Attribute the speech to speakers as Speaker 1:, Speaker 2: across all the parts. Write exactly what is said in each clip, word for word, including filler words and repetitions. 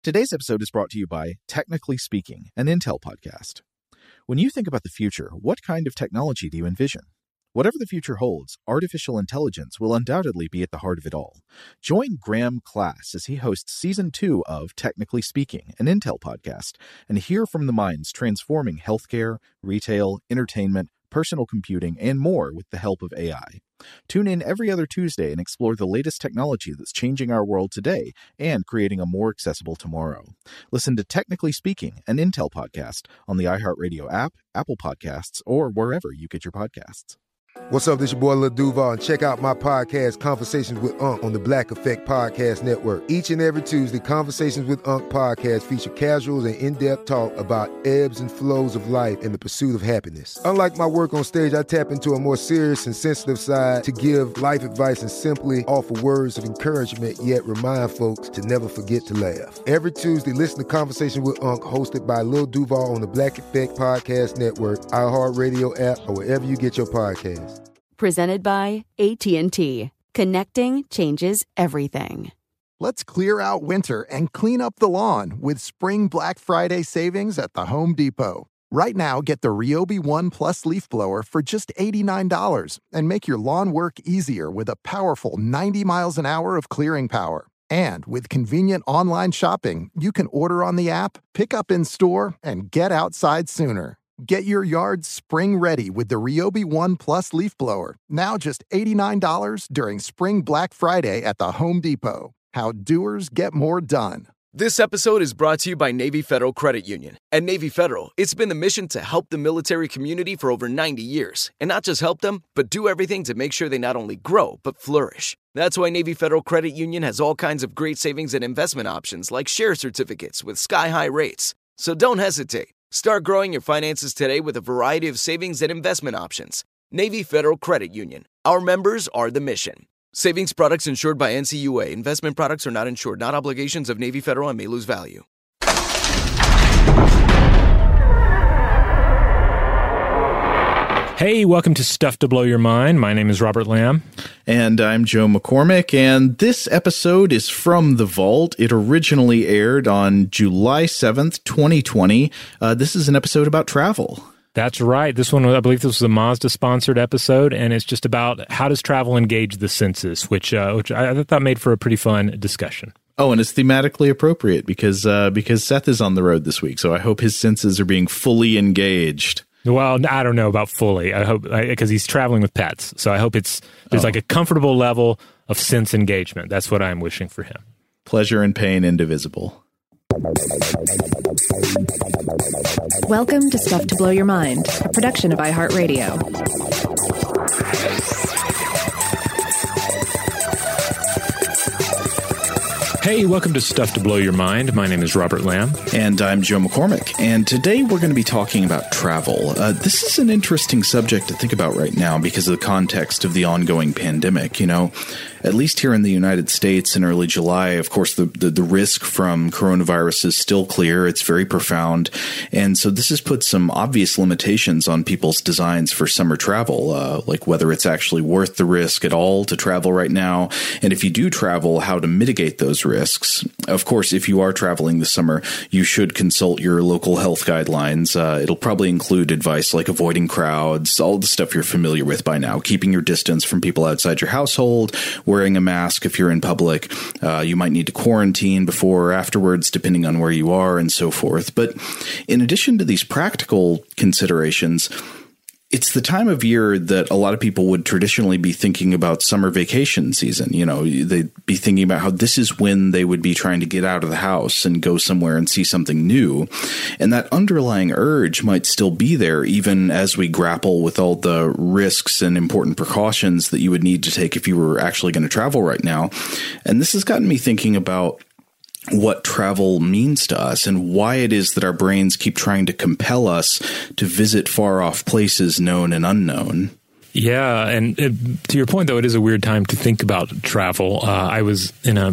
Speaker 1: Today's episode is brought to you by Technically Speaking, an Intel podcast. When you think about the future, what kind of technology do you envision? Whatever the future holds, artificial intelligence will undoubtedly be at the heart of it all. Join Graham Class as he hosts Season two of Technically Speaking, an Intel podcast, and hear from the minds transforming healthcare, retail, entertainment, personal computing, and more with the help of A I. Tune in every other Tuesday and explore the latest technology that's changing our world today and creating a more accessible tomorrow. Listen to Technically Speaking, an Intel podcast on the iHeartRadio app, Apple Podcasts, or wherever you get your podcasts.
Speaker 2: What's up, this your boy Lil Duval, and check out my podcast, Conversations with Unc, on the Black Effect Podcast Network. Each and every Tuesday, Conversations with Unc podcast feature casuals and in-depth talk about ebbs and flows of life and the pursuit of happiness. Unlike my work on stage, I tap into a more serious and sensitive side to give life advice and simply offer words of encouragement, yet remind folks to never forget to laugh. Every Tuesday, listen to Conversations with Unc, hosted by Lil Duval on the Black Effect Podcast Network, iHeartRadio app, or wherever you get your podcasts.
Speaker 3: Presented by A T and T. Connecting changes everything.
Speaker 4: Let's clear out winter and clean up the lawn with Spring Black Friday savings at the Home Depot. Right now, get the Ryobi One Plus leaf blower for just eighty-nine dollars and make your lawn work easier with a powerful ninety miles an hour of clearing power. And with convenient online shopping, you can order on the app, pick up in store, and get outside sooner. Get your yard spring ready with the Ryobi One Plus leaf blower. Now just eighty-nine dollars during Spring Black Friday at the Home Depot. How doers get more done.
Speaker 5: This episode is brought to you by Navy Federal Credit Union. At Navy Federal, it's been the mission to help the military community for over ninety years. And not just help them, but do everything to make sure they not only grow, but flourish. That's why Navy Federal Credit Union has all kinds of great savings and investment options like share certificates with sky-high rates. So don't hesitate. Start growing your finances today with a variety of savings and investment options. Navy Federal Credit Union. Our members are the mission. Savings products insured by N C U A. Investment products are not insured, not obligations of Navy Federal and may lose value.
Speaker 6: Hey, welcome to Stuff to Blow Your Mind. My name is Robert Lamb.
Speaker 1: And I'm Joe McCormick, and this episode is from The Vault. It originally aired on July seventh, twenty twenty. Uh, this is an episode about travel.
Speaker 6: That's right. This one, I believe this was a Mazda-sponsored episode, and it's just about how does travel engage the senses, which, uh, which I thought made for a pretty fun discussion.
Speaker 1: Oh, and it's thematically appropriate because uh, because Seth is on the road this week, so I hope his senses are being fully engaged.
Speaker 6: Well, I don't know about fully. I hope because he's traveling with pets, so I hope it's there's
Speaker 1: oh.
Speaker 6: like a comfortable level of sense engagement. That's what I'm wishing for him.
Speaker 1: Pleasure and pain indivisible.
Speaker 7: Welcome to Stuff to Blow Your Mind, a production of iHeartRadio.
Speaker 6: Hey, welcome to Stuff to Blow Your Mind. My name is Robert Lamb.
Speaker 1: And I'm Joe McCormick. And today we're going to be talking about travel. Uh, this is an interesting subject to think about right now because of the context of the ongoing pandemic. You know, at least here in the United States in early July, of course, the, the, the risk from coronavirus is still clear. It's very profound. And so this has put some obvious limitations on people's designs for summer travel, uh, like whether it's actually worth the risk at all to travel right now. And if you do travel, how to mitigate those risks. Risks. Of course, if you are traveling this summer, you should consult your local health guidelines. Uh, it'll probably include advice like avoiding crowds, all the stuff you're familiar with by now, keeping your distance from people outside your household, wearing a mask if you're in public. Uh, you might need to quarantine before or afterwards, depending on where you are and so forth. But in addition to these practical considerations, it's the time of year that a lot of people would traditionally be thinking about summer vacation season. You know, they'd be thinking about how this is when they would be trying to get out of the house and go somewhere and see something new. And that underlying urge might still be there, even as we grapple with all the risks and important precautions that you would need to take if you were actually going to travel right now. And this has gotten me thinking about what travel means to us and why it is that our brains keep trying to compel us to visit far off places known and unknown.
Speaker 6: Yeah. And it, to your point, though, it is a weird time to think about travel. Uh, I was in a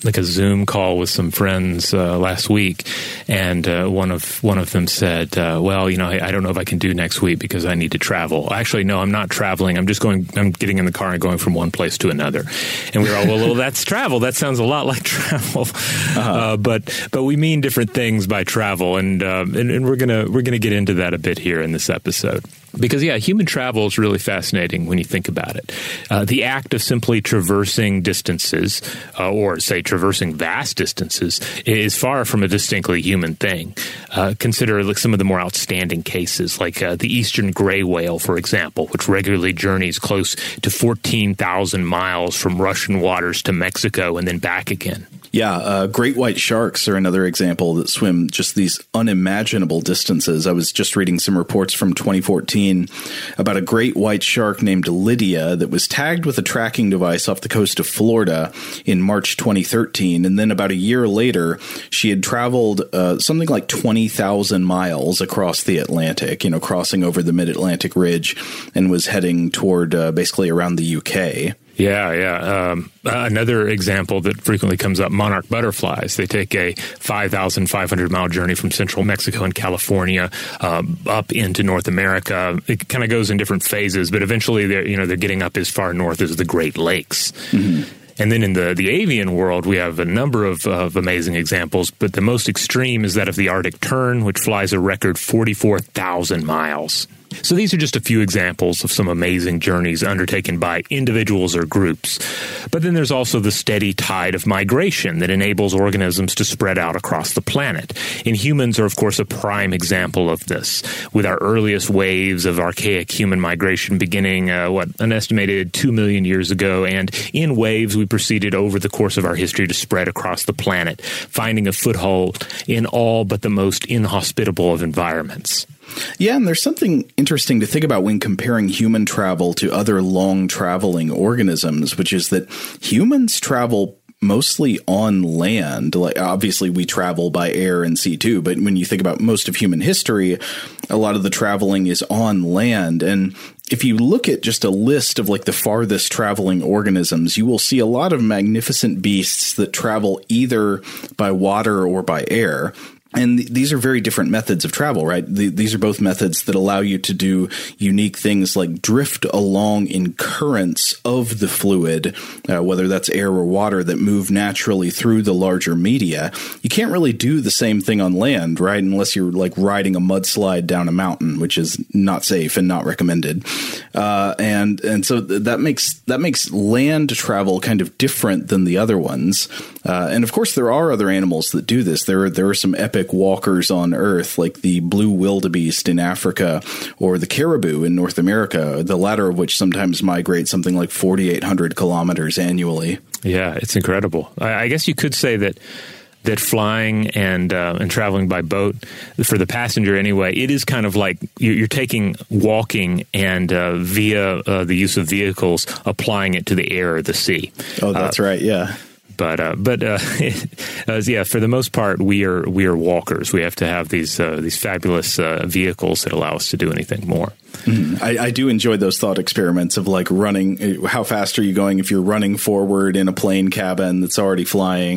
Speaker 6: like a Zoom call with some friends uh, last week, and uh, one of one of them said, uh, "Well, you know, I, I don't know if I can do next week because I need to travel." Actually, no, I'm not traveling. I'm just going. I'm getting in the car and going from one place to another. And we were all, "Well, well that's travel. That sounds a lot like travel." Uh-huh. Uh, but but we mean different things by travel, and, uh, and and we're gonna we're gonna get into that a bit here in this episode. Because, yeah, human travel is really fascinating when you think about it. Uh, the act of simply traversing distances, uh, or say traversing vast distances, is far from a distinctly human thing. Uh, consider like some of the more outstanding cases, like uh, the eastern gray whale, for example, which regularly journeys close to fourteen thousand miles from Russian waters to Mexico and then back again.
Speaker 1: Yeah, uh, great white sharks are another example that swim just these unimaginable distances. I was just reading some reports from twenty fourteen about a great white shark named Lydia that was tagged with a tracking device off the coast of Florida in March twenty thirteen. And then about a year later, she had traveled uh, something like twenty thousand miles across the Atlantic, you know, crossing over the mid-Atlantic ridge, and was heading toward uh, basically around the U K.
Speaker 6: Yeah, yeah. Um, another example that frequently comes up, monarch butterflies. They take a five thousand five hundred mile journey from central Mexico and California uh, up into North America. It kind of goes in different phases, but eventually they're, you know, they're getting up as far north as the Great Lakes. Mm-hmm. And then in the, the avian world, we have a number of, of amazing examples, but the most extreme is that of the Arctic tern, which flies a record forty-four thousand miles. So these are just a few examples of some amazing journeys undertaken by individuals or groups. But then there's also the steady tide of migration that enables organisms to spread out across the planet. And humans are, of course, a prime example of this, with our earliest waves of archaic human migration beginning, uh, what, an estimated two million years ago. And in waves, we proceeded over the course of our history to spread across the planet, finding a foothold in all but the most inhospitable of environments.
Speaker 1: Yeah, and there's something interesting to think about when comparing human travel to other long-traveling organisms, which is that humans travel mostly on land. Like, obviously, we travel by air and sea too, but when you think about most of human history, a lot of the traveling is on land. And if you look at just a list of like the farthest traveling organisms, you will see a lot of magnificent beasts that travel either by water or by air. And th- these are very different methods of travel, right? The, these are both methods that allow you to do unique things like drift along in currents of the fluid, uh, whether that's air or water, that move naturally through the larger media. You can't really do the same thing on land, right? Unless you're like riding a mudslide down a mountain, which is not safe and not recommended. Uh, and and so th- that makes that makes land travel kind of different than the other ones. Uh, and of course, there are other animals that do this. There are, there are some epic walkers on Earth, like the blue wildebeest in Africa or the caribou in North America, the latter of which sometimes migrate something like forty-eight hundred kilometers annually.
Speaker 6: Yeah, it's incredible. I, I guess you could say that that flying and uh, and traveling by boat, for the passenger anyway, it is kind of like you're, you're taking walking and uh, via uh, the use of vehicles, applying it to the air or the sea.
Speaker 1: Oh, that's uh, right. Yeah.
Speaker 6: But uh, but uh, uh, yeah, for the most part, we are we are walkers. We have to have these uh, these fabulous uh, vehicles that allow us to do anything more.
Speaker 1: Mm, I, I do enjoy those thought experiments of like running. How fast are you going if you're running forward in a plane cabin that's already flying?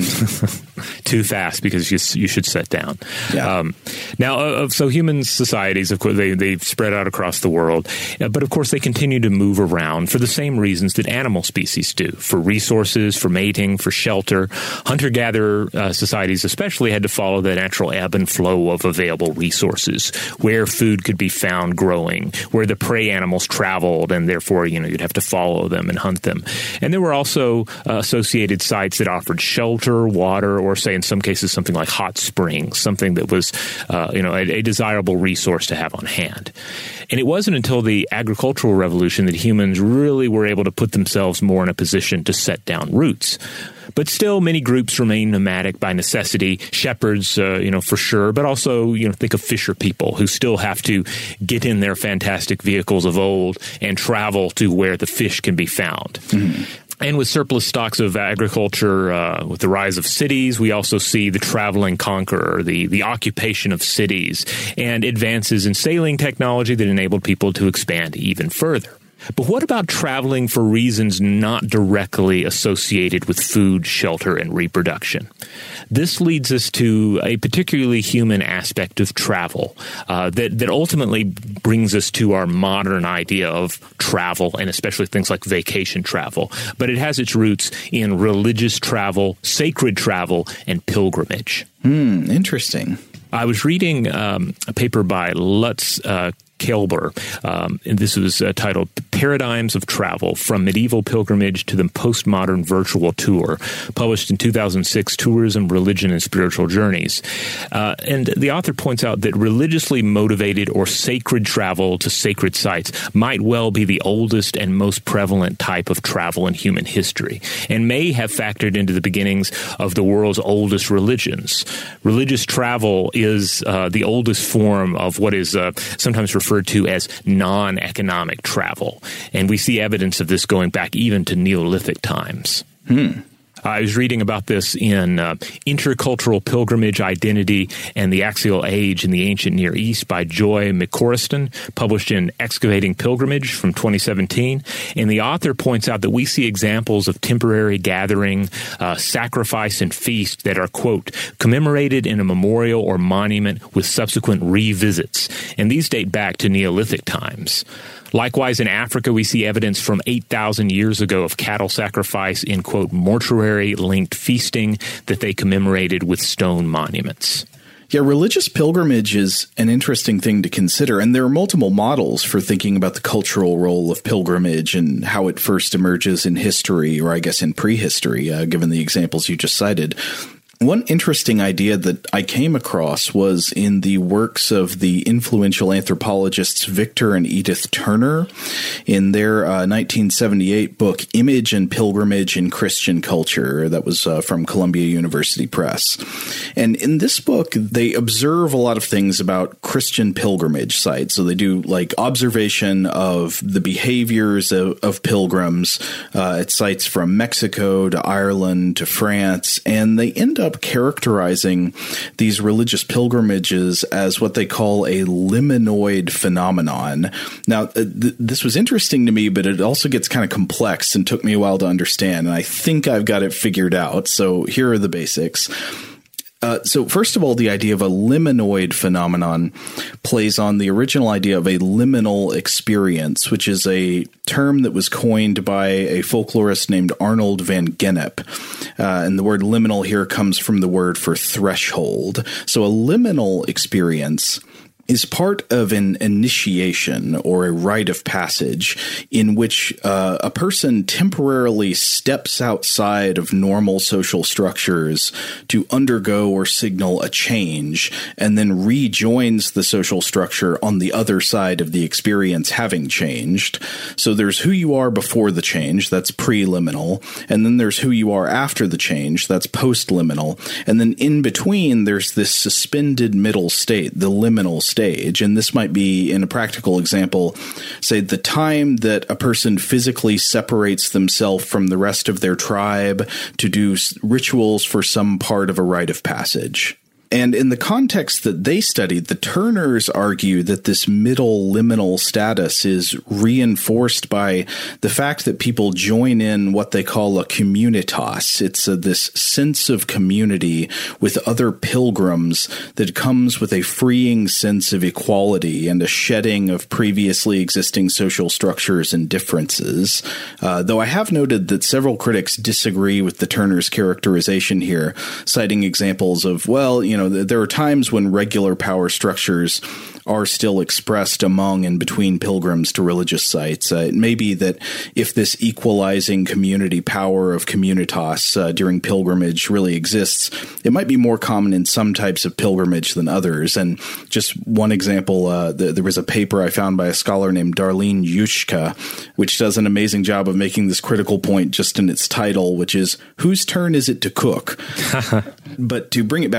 Speaker 6: Too fast, because you you should set down.
Speaker 1: Yeah.
Speaker 6: Um, now, uh, so human societies, of course, they they spread out across the world, uh, but of course they continue to move around for the same reasons that animal species do: for resources, for mating, for shelter. Hunter-gatherer uh, societies especially had to follow the natural ebb and flow of available resources, where food could be found growing, where the prey animals traveled, and therefore, you know, you'd have to follow them and hunt them. And there were also uh, associated sites that offered shelter, water, or say in some cases something like hot springs, something that was, uh, you know, a, a desirable resource to have on hand. And it wasn't until the agricultural revolution that humans really were able to put themselves more in a position to set down roots. But still, many groups remain nomadic by necessity. Shepherds, uh, you know, for sure, but also, you know, think of fisher people who still have to get in their fantastic vehicles of old and travel to where the fish can be found. Mm-hmm. And with surplus stocks of agriculture, uh, with the rise of cities, we also see the traveling conqueror, the, the occupation of cities, and advances in sailing technology that enabled people to expand even further. But what about traveling for reasons not directly associated with food, shelter, and reproduction? This leads us to a particularly human aspect of travel uh, that, that ultimately brings us to our modern idea of travel, and especially things like vacation travel. But it has its roots in religious travel, sacred travel, and pilgrimage.
Speaker 1: Hmm, interesting.
Speaker 6: I was reading um, a paper by Lutz uh, Kelber, um, and this was uh, titled Paradigms of Travel, From Medieval Pilgrimage to the Postmodern Virtual Tour, published in two thousand six, Tourism, Religion, and Spiritual Journeys. Uh, and the author points out that religiously motivated or sacred travel to sacred sites might well be the oldest and most prevalent type of travel in human history, and may have factored into the beginnings of the world's oldest religions. Religious travel is uh, the oldest form of what is uh, sometimes referred referred to as non-economic travel. And we see evidence of this going back even to Neolithic times.
Speaker 1: Hmm.
Speaker 6: I was reading about this in uh, Intercultural Pilgrimage, Identity, and the Axial Age in the Ancient Near East by Joy McCorriston, published in Excavating Pilgrimage from twenty seventeen. And the author points out that we see examples of temporary gathering, uh, sacrifice, and feast that are, quote, commemorated in a memorial or monument with subsequent revisits. And these date back to Neolithic times. Likewise, in Africa, we see evidence from eight thousand years ago of cattle sacrifice in, quote, mortuary-linked feasting that they commemorated with stone monuments.
Speaker 1: Yeah, religious pilgrimage is an interesting thing to consider, and there are multiple models for thinking about the cultural role of pilgrimage and how it first emerges in history, or I guess in prehistory, uh, given the examples you just cited. One interesting idea that I came across was in the works of the influential anthropologists Victor and Edith Turner in their uh, nineteen seventy-eight book, Image and Pilgrimage in Christian Culture, that was uh, from Columbia University Press. And in this book, they observe a lot of things about Christian pilgrimage sites. So they do like observation of the behaviors of, of pilgrims uh, at sites from Mexico to Ireland to France, and they end up characterizing these religious pilgrimages as what they call a liminoid phenomenon. Now, th- this was interesting to me, but it also gets kind of complex and took me a while to understand, and I think I've got it figured out. So here are the basics. Uh, so first of all, the idea of a liminoid phenomenon plays on the original idea of a liminal experience, which is a term that was coined by a folklorist named Arnold van Gennep. Uh, and the word liminal here comes from the word for threshold. So a liminal experience is part of an initiation or a rite of passage in which uh, a person temporarily steps outside of normal social structures to undergo or signal a change, and then rejoins the social structure on the other side of the experience having changed. So there's who you are before the change, that's preliminal, and then there's who you are after the change, that's postliminal, and then in between there's this suspended middle state, the liminal state. Stage, and this might be, in a practical example, say the time that a person physically separates themselves from the rest of their tribe to do rituals for some part of a rite of passage. And in the context that they studied, the Turners argue that this middle liminal status is reinforced by the fact that people join in what they call a communitas. It's a, this sense of community with other pilgrims that comes with a freeing sense of equality and a shedding of previously existing social structures and differences. Uh, though I have noted that several critics disagree with the Turners' characterization here, citing examples of, well, you know, there are times when regular power structures are still expressed among and between pilgrims to religious sites. Uh, it may be that if this equalizing community power of communitas uh, during pilgrimage really exists, it might be more common in some types of pilgrimage than others. And just one example, uh, the, there was a paper I found by a scholar named Darlene Yushka, which does an amazing job of making this critical point just in its title, which is, whose turn is it to cook? But to bring it back to the idea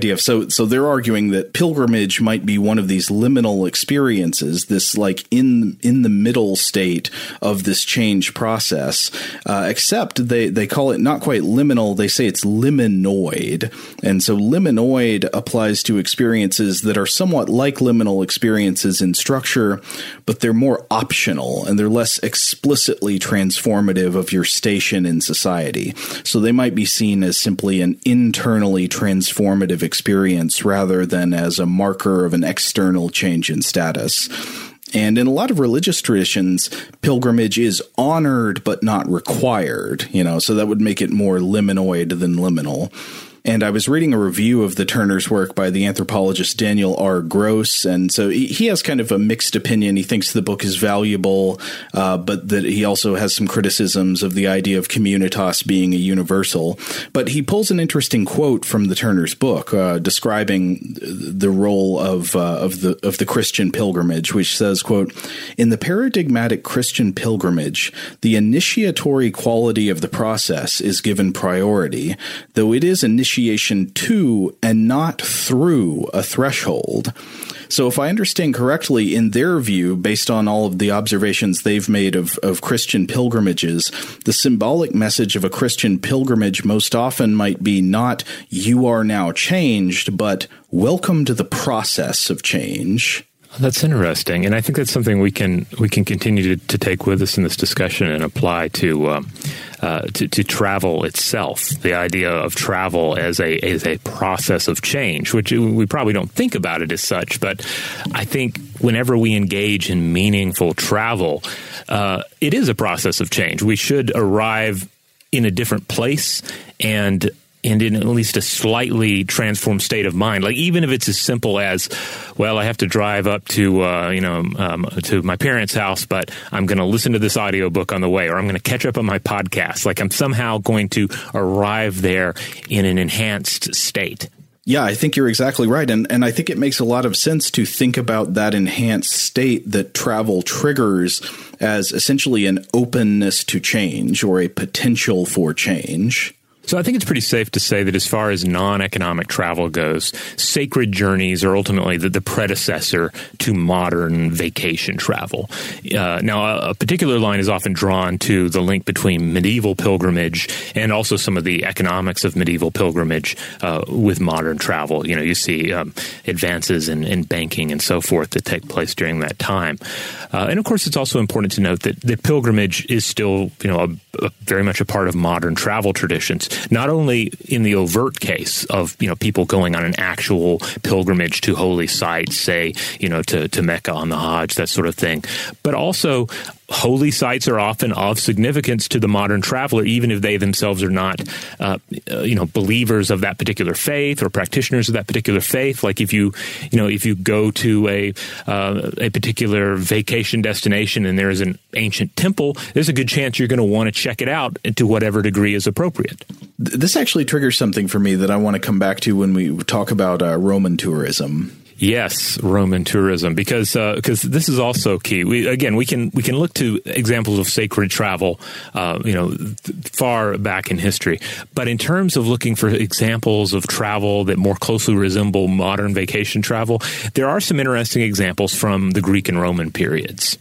Speaker 1: idea of, so so they're arguing that pilgrimage might be one of these liminal experiences, this like in in the middle state of this change process, uh, except they, they call it not quite liminal, they say it's liminoid. And so liminoid applies to experiences that are somewhat like liminal experiences in structure, but they're more optional and they're less explicitly transformative of your station in society. So they might be seen as simply an internally transformative experience rather than as a marker of an external change in status. And in a lot of religious traditions, pilgrimage is honored but not required, you know, so that would make it more liminoid than liminal. And I was reading a review of the Turners' work by the anthropologist Daniel R. Gross, and so he has kind of a mixed opinion. He thinks the book is valuable, uh, but that he also has some criticisms of the idea of communitas being a universal. But he pulls an interesting quote from the Turners' book uh, describing the role of uh, of the of the Christian pilgrimage, which says, quote, "In the paradigmatic Christian pilgrimage, the initiatory quality of the process is given priority, though it is initiated initiation to and not through a threshold." So if I understand correctly, in their view, based on all of the observations they've made of, of Christian pilgrimages, the symbolic message of a Christian pilgrimage most often might be not "you are now changed," but "welcome to the process of change."
Speaker 6: That's interesting, and I think that's something we can we can continue to, to take with us in this discussion and apply to, um, uh, to to travel itself. The idea of travel as a as a process of change, which we probably don't think about it as such, but I think whenever we engage in meaningful travel, uh, it is a process of change. We should arrive in a different place and. and in at least a slightly transformed state of mind. Like, even if it's as simple as, well, I have to drive up to, uh, you know, um, to my parents' house, but I'm going to listen to this audiobook on the way, or I'm going to catch up on my podcast. Like, I'm somehow going to arrive there in an enhanced state.
Speaker 1: Yeah, I think you're exactly right. And and I think it makes a lot of sense to think about that enhanced state that travel triggers as essentially an openness to change or a potential for change.
Speaker 6: So I think it's pretty safe to say that as far as non-economic travel goes, sacred journeys are ultimately the, the predecessor to modern vacation travel. Uh, now, a, a particular line is often drawn to the link between medieval pilgrimage and also some of the economics of medieval pilgrimage uh, with modern travel. You know, you see um, advances in, in banking and so forth that take place during that time. Uh, and of course, it's also important to note that, that pilgrimage is still, you know, a, a very much a part of modern travel traditions. Not only in the overt case of, you know, people going on an actual pilgrimage to holy sites, say, you know, to, to Mecca on the Hajj, that sort of thing, but also holy sites are often of significance to the modern traveler, even if they themselves are not, uh, you know, believers of that particular faith or practitioners of that particular faith. Like if you, you know, if you go to a uh, a particular vacation destination and there is an ancient temple, there's a good chance you're going to want to check it out to whatever degree is appropriate.
Speaker 1: This actually triggers something for me that I want to come back to when we talk about uh, Roman tourism.
Speaker 6: Yes, Roman tourism, because uh, because this is also key. We again we can we can look to examples of sacred travel, uh, you know, th- far back in history. But in terms of looking for examples of travel that more closely resemble modern vacation travel, there are some interesting examples from the Greek and Roman periods.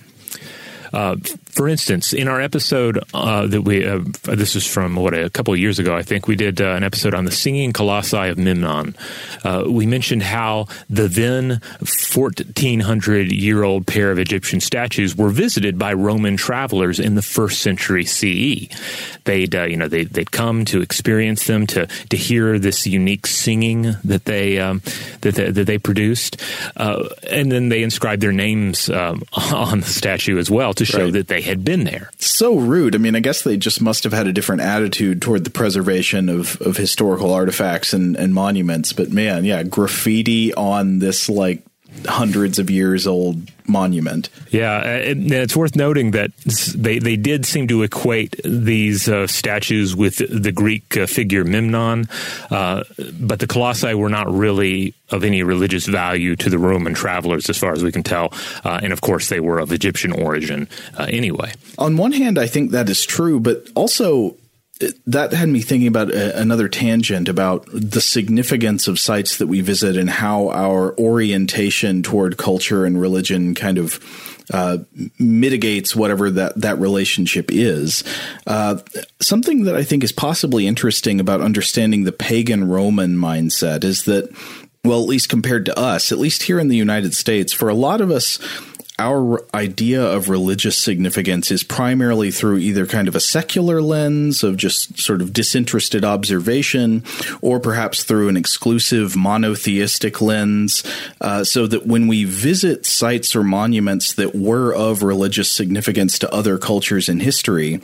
Speaker 6: Uh, for instance, in our episode uh, that we, uh, this was from, what, a couple of years ago, I think, we did uh, an episode on the singing colossi of Memnon. Uh, we mentioned how the then fourteen hundred year old pair of Egyptian statues were visited by Roman travelers in the first century C E. They'd, uh, you know, they, they'd come to experience them, to to hear this unique singing that they um, that they, that they produced, uh, and then they inscribed their names um, on the statue as well to show right. that they had been there.
Speaker 1: So rude. I mean, I guess they just must have had a different attitude toward the preservation of, of historical artifacts and, and monuments. But man, yeah, graffiti on this like hundreds of years old monument.
Speaker 6: Yeah, and it's worth noting that they, they did seem to equate these uh, statues with the Greek uh, figure Memnon, uh, but the colossi were not really of any religious value to the Roman travelers, as far as we can tell. Uh, and of course, they were of Egyptian origin uh, anyway.
Speaker 1: On one hand, I think that is true, but also that had me thinking about a, another tangent about the significance of sites that we visit and how our orientation toward culture and religion kind of uh, mitigates whatever that, that relationship is. Uh, something that I think is possibly interesting about understanding the pagan Roman mindset is that, well, at least compared to us, at least here in the United States, for a lot of us, our idea of religious significance is primarily through either kind of a secular lens of just sort of disinterested observation, or perhaps through an exclusive monotheistic lens, uh, so that when we visit sites or monuments that were of religious significance to other cultures in history,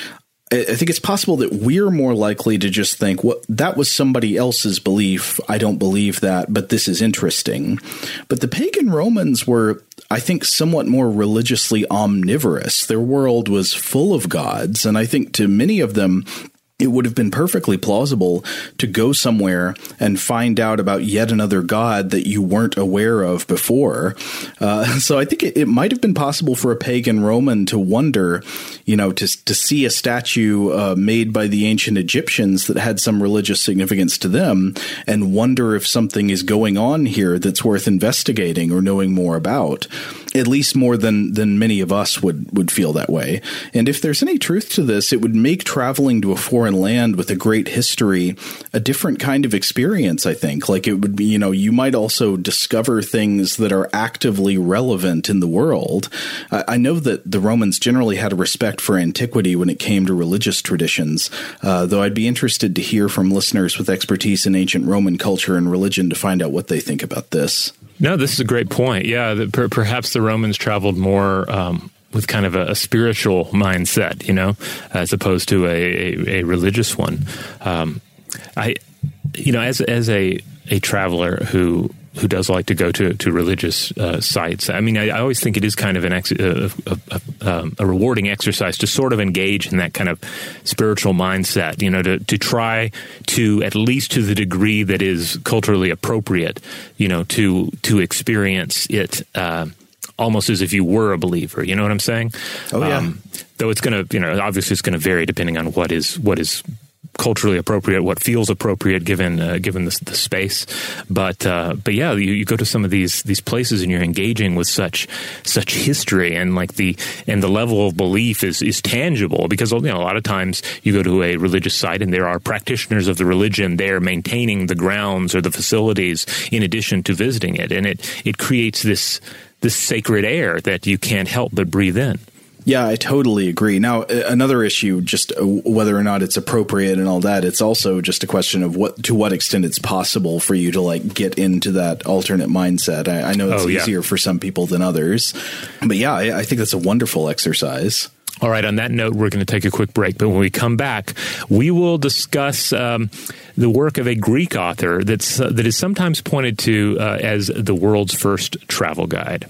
Speaker 1: I think it's possible that we're more likely to just think, well, that was somebody else's belief. I don't believe that, but this is interesting. But the pagan Romans were, I think, somewhat more religiously omnivorous. Their world was full of gods, and I think to many of them, it would have been perfectly plausible to go somewhere and find out about yet another god that you weren't aware of before. Uh, so I think it, it might have been possible for a pagan Roman to wonder, you know, to, to see a statue uh, made by the ancient Egyptians that had some religious significance to them and wonder if something is going on here that's worth investigating or knowing more about. At least more than than many of us would, would feel that way. And if there's any truth to this, it would make traveling to a foreign land with a great history a different kind of experience, I think. Like it would be, you know, you might also discover things that are actively relevant in the world. I, I know that the Romans generally had a respect for antiquity when it came to religious traditions, uh, though I'd be interested to hear from listeners with expertise in ancient Roman culture and religion to find out what they think about this.
Speaker 6: No, this is a great point. Yeah, the, per, perhaps the Romans traveled more um, with kind of a, a spiritual mindset, you know, as opposed to a, a, a religious one. Um, I, you know, as as a a traveler who who does like to go to to religious uh, sites, I mean, I, I always think it is kind of an ex, a, a, a, um, a rewarding exercise to sort of engage in that kind of spiritual mindset. You know, to to try to, at least to the degree that is culturally appropriate, you know, to to experience it uh, almost as if you were a believer. You know what I'm saying?
Speaker 1: Oh yeah.
Speaker 6: Um, though it's going to, you know, obviously it's going to vary depending on what is what is. culturally appropriate, what feels appropriate given uh, given the, the space, but uh, but yeah, you, you go to some of these these places and you're engaging with such such history, and like the and the level of belief is is tangible, because you know a lot of times you go to a religious site and there are practitioners of the religion there maintaining the grounds or the facilities in addition to visiting it, and it it creates this this sacred air that you can't help but breathe in.
Speaker 1: Yeah, I totally agree. Now, another issue, just whether or not it's appropriate and all that, it's also just a question of what to what extent it's possible for you to like get into that alternate mindset. I, I know it's oh, yeah. easier for some people than others, but yeah, I, I think that's a wonderful exercise.
Speaker 6: All right. On that note, we're going to take a quick break. But when we come back, we will discuss um, the work of a Greek author that's uh, that is sometimes pointed to uh, as the world's first travel guide.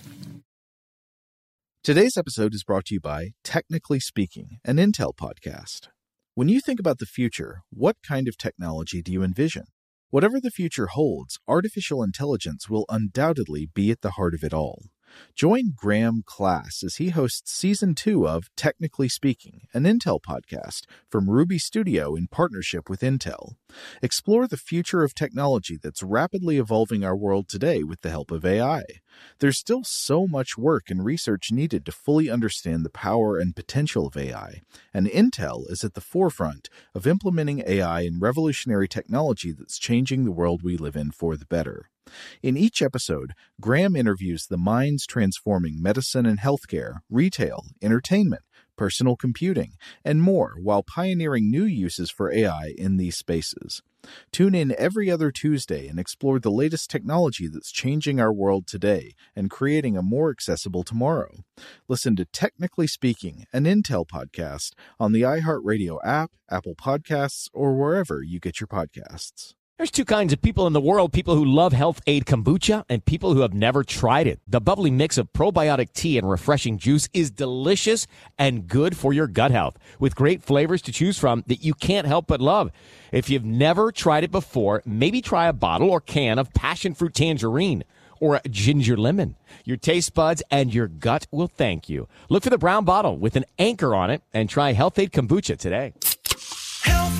Speaker 8: Today's episode is brought to you by Technically Speaking, an Intel podcast. When you think about the future, what kind of technology do you envision? Whatever the future holds, artificial intelligence will undoubtedly be at the heart of it all. Join Graham Class as he hosts Season two of Technically Speaking, an Intel podcast from Ruby Studio in partnership with Intel. Explore the future of technology that's rapidly evolving our world today with the help of A I. There's still so much work and research needed to fully understand the power and potential of A I, and Intel is at the forefront of implementing A I in revolutionary technology that's changing the world we live in for the better. In each episode, Graham interviews the minds transforming medicine and healthcare, retail, entertainment, personal computing, and more, while pioneering new uses for A I in these spaces. Tune in every other Tuesday and explore the latest technology that's changing our world today and creating a more accessible tomorrow. Listen to Technically Speaking, an Intel podcast on the iHeartRadio app, Apple Podcasts, or wherever you get your podcasts.
Speaker 9: There's two kinds of people in the world, people who love Health Aid Kombucha and people who have never tried it. The bubbly mix of probiotic tea and refreshing juice is delicious and good for your gut health, with great flavors to choose from that you can't help but love. If you've never tried it before, maybe try a bottle or can of passion fruit tangerine or a ginger lemon. Your taste buds and your gut will thank you. Look for the brown bottle with an anchor on it and try Health Aid Kombucha today.
Speaker 10: Health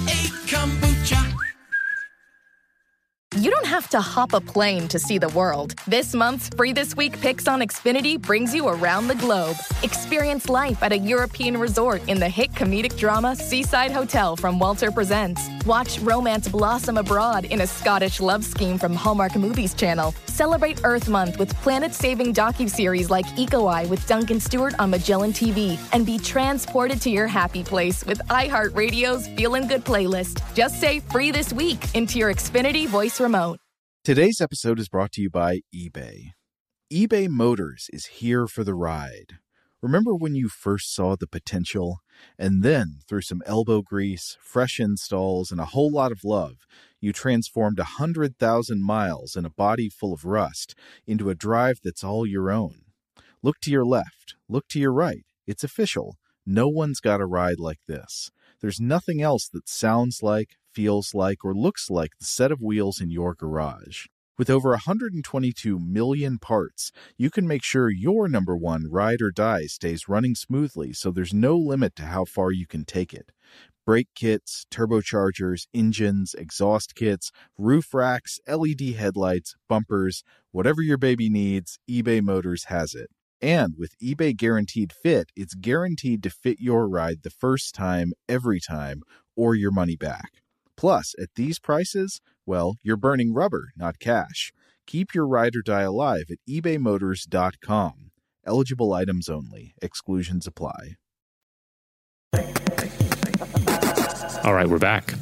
Speaker 10: you don't have to hop a plane to see the world. This month's Free This Week Picks on Xfinity brings you around the globe. Experience life at a European resort in the hit comedic drama Seaside Hotel from Walter Presents. Watch romance blossom abroad in a Scottish love scheme from Hallmark Movies Channel. Celebrate Earth Month with planet-saving docuseries like Eco Eye with Duncan Stewart on Magellan T V. And be transported to your happy place with iHeartRadio's Feelin' Good playlist. Just say Free This Week into your Xfinity voice remote.
Speaker 8: Today's episode is brought to you by eBay. eBay Motors is here for the ride. Remember when you first saw the potential? And then, through some elbow grease, fresh installs, and a whole lot of love, you transformed one hundred thousand miles and a body full of rust into a drive that's all your own. Look to your left. Look to your right. It's official. No one's got a ride like this. There's nothing else that sounds like, feels like, or looks like the set of wheels in your garage. With over one hundred twenty-two million parts, you can make sure your number one ride or die stays running smoothly, so there's no limit to how far you can take it. Brake kits, turbochargers, engines, exhaust kits, roof racks, L E D headlights, bumpers, whatever your baby needs, eBay Motors has it. And with eBay Guaranteed Fit, it's guaranteed to fit your ride the first time, every time, or your money back. Plus, at these prices, well, you're burning rubber, not cash. Keep your ride or die alive at ebay motors dot com. Eligible items only. Exclusions apply.
Speaker 6: All right, we're back.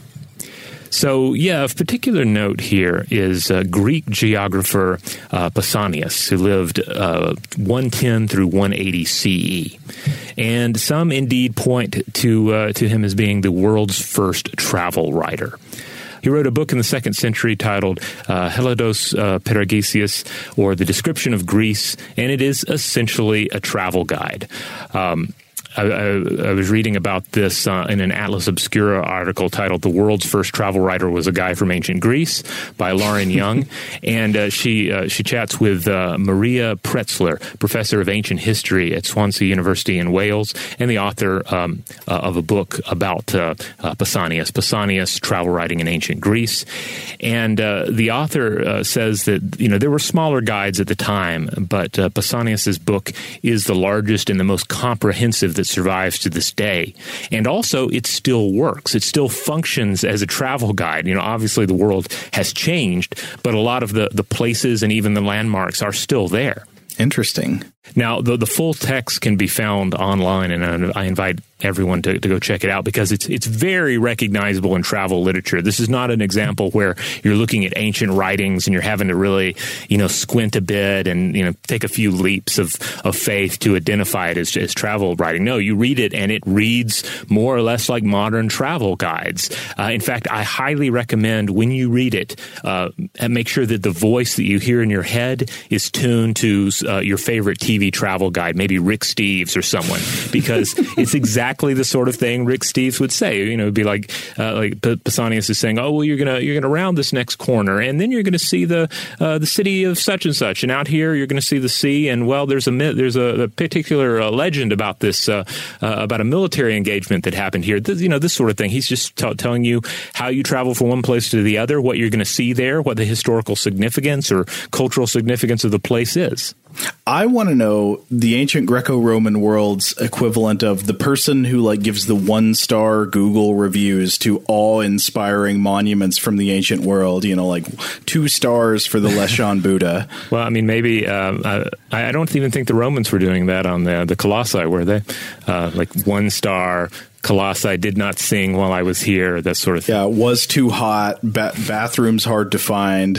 Speaker 6: So, yeah, of particular note here is uh, Greek geographer uh, Pausanias, who lived uh, one ten through one eighty C E. And some indeed point to uh, to him as being the world's first travel writer. He wrote a book in the second century titled uh, Helodos uh, Peragesius, or The Description of Greece, and it is essentially a travel guide. Um I, I, I was reading about this uh, in an Atlas Obscura article titled "The World's First Travel Writer Was a Guy from Ancient Greece" by Lauren Young, and uh, she uh, she chats with uh, Maria Pretzler, professor of ancient history at Swansea University in Wales, and the author um, uh, of a book about uh, uh, Pausanias, Pausanias, Travel Writing in Ancient Greece. And uh, the author uh, says that, you know, there were smaller guides at the time, but uh, Pausanias' book is the largest and the most comprehensive that survives to this day. And also, it still works. It still functions as a travel guide. You know, obviously the world has changed, but a lot of the, the places and even the landmarks are still there.
Speaker 1: Interesting.
Speaker 6: Now, the, the full text can be found online, and I invite everyone to, to go check it out because it's it's very recognizable in travel literature. This is not an example where you're looking at ancient writings and you're having to really, you know, squint a bit and, you know, take a few leaps of, of faith to identify it as, as travel writing. No, you read it and it reads more or less like modern travel guides. Uh, in fact, I highly recommend when you read it, uh, and make sure that the voice that you hear in your head is tuned to uh, your favorite T V travel guide, maybe Rick Steves or someone, because it's exactly the sort of thing Rick Steves would say. You know, it'd be like uh, like Pausanias is saying, "Oh, well, you're gonna you're gonna round this next corner, and then you're gonna see the uh, the city of such and such, and out here you're gonna see the sea, and well, there's a there's a, a particular uh, legend about this uh, uh, about a military engagement that happened here. This, you know, this sort of thing. He's just t- telling you how you travel from one place to the other, what you're gonna see there, what the historical significance or cultural significance of the place is."
Speaker 1: I want to know the ancient Greco-Roman world's equivalent of the person who like gives the one-star Google reviews to awe-inspiring monuments from the ancient world. You know, like two stars for the Leshan Buddha.
Speaker 6: Well, I mean, maybe um, I, I don't even think the Romans were doing that on the the Colossi, were they? Uh, like one star. Colossi did not sing while I was here. That sort of thing.
Speaker 1: Yeah, it was too hot. Ba- bathrooms hard to find.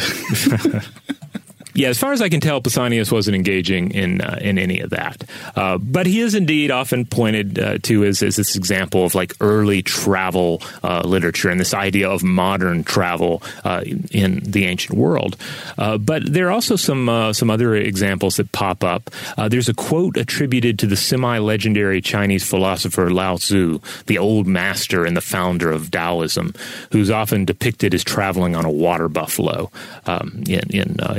Speaker 6: Yeah, as far as I can tell, Pausanias wasn't engaging in uh, in any of that. Uh, but he is indeed often pointed uh, to as, as this example of like early travel uh, literature and this idea of modern travel uh, in the ancient world. Uh, but there are also some uh, some other examples that pop up. Uh, there's a quote attributed to the semi-legendary Chinese philosopher Lao Tzu, the old master and the founder of Taoism, who's often depicted as traveling on a water buffalo um, in in, uh, in art and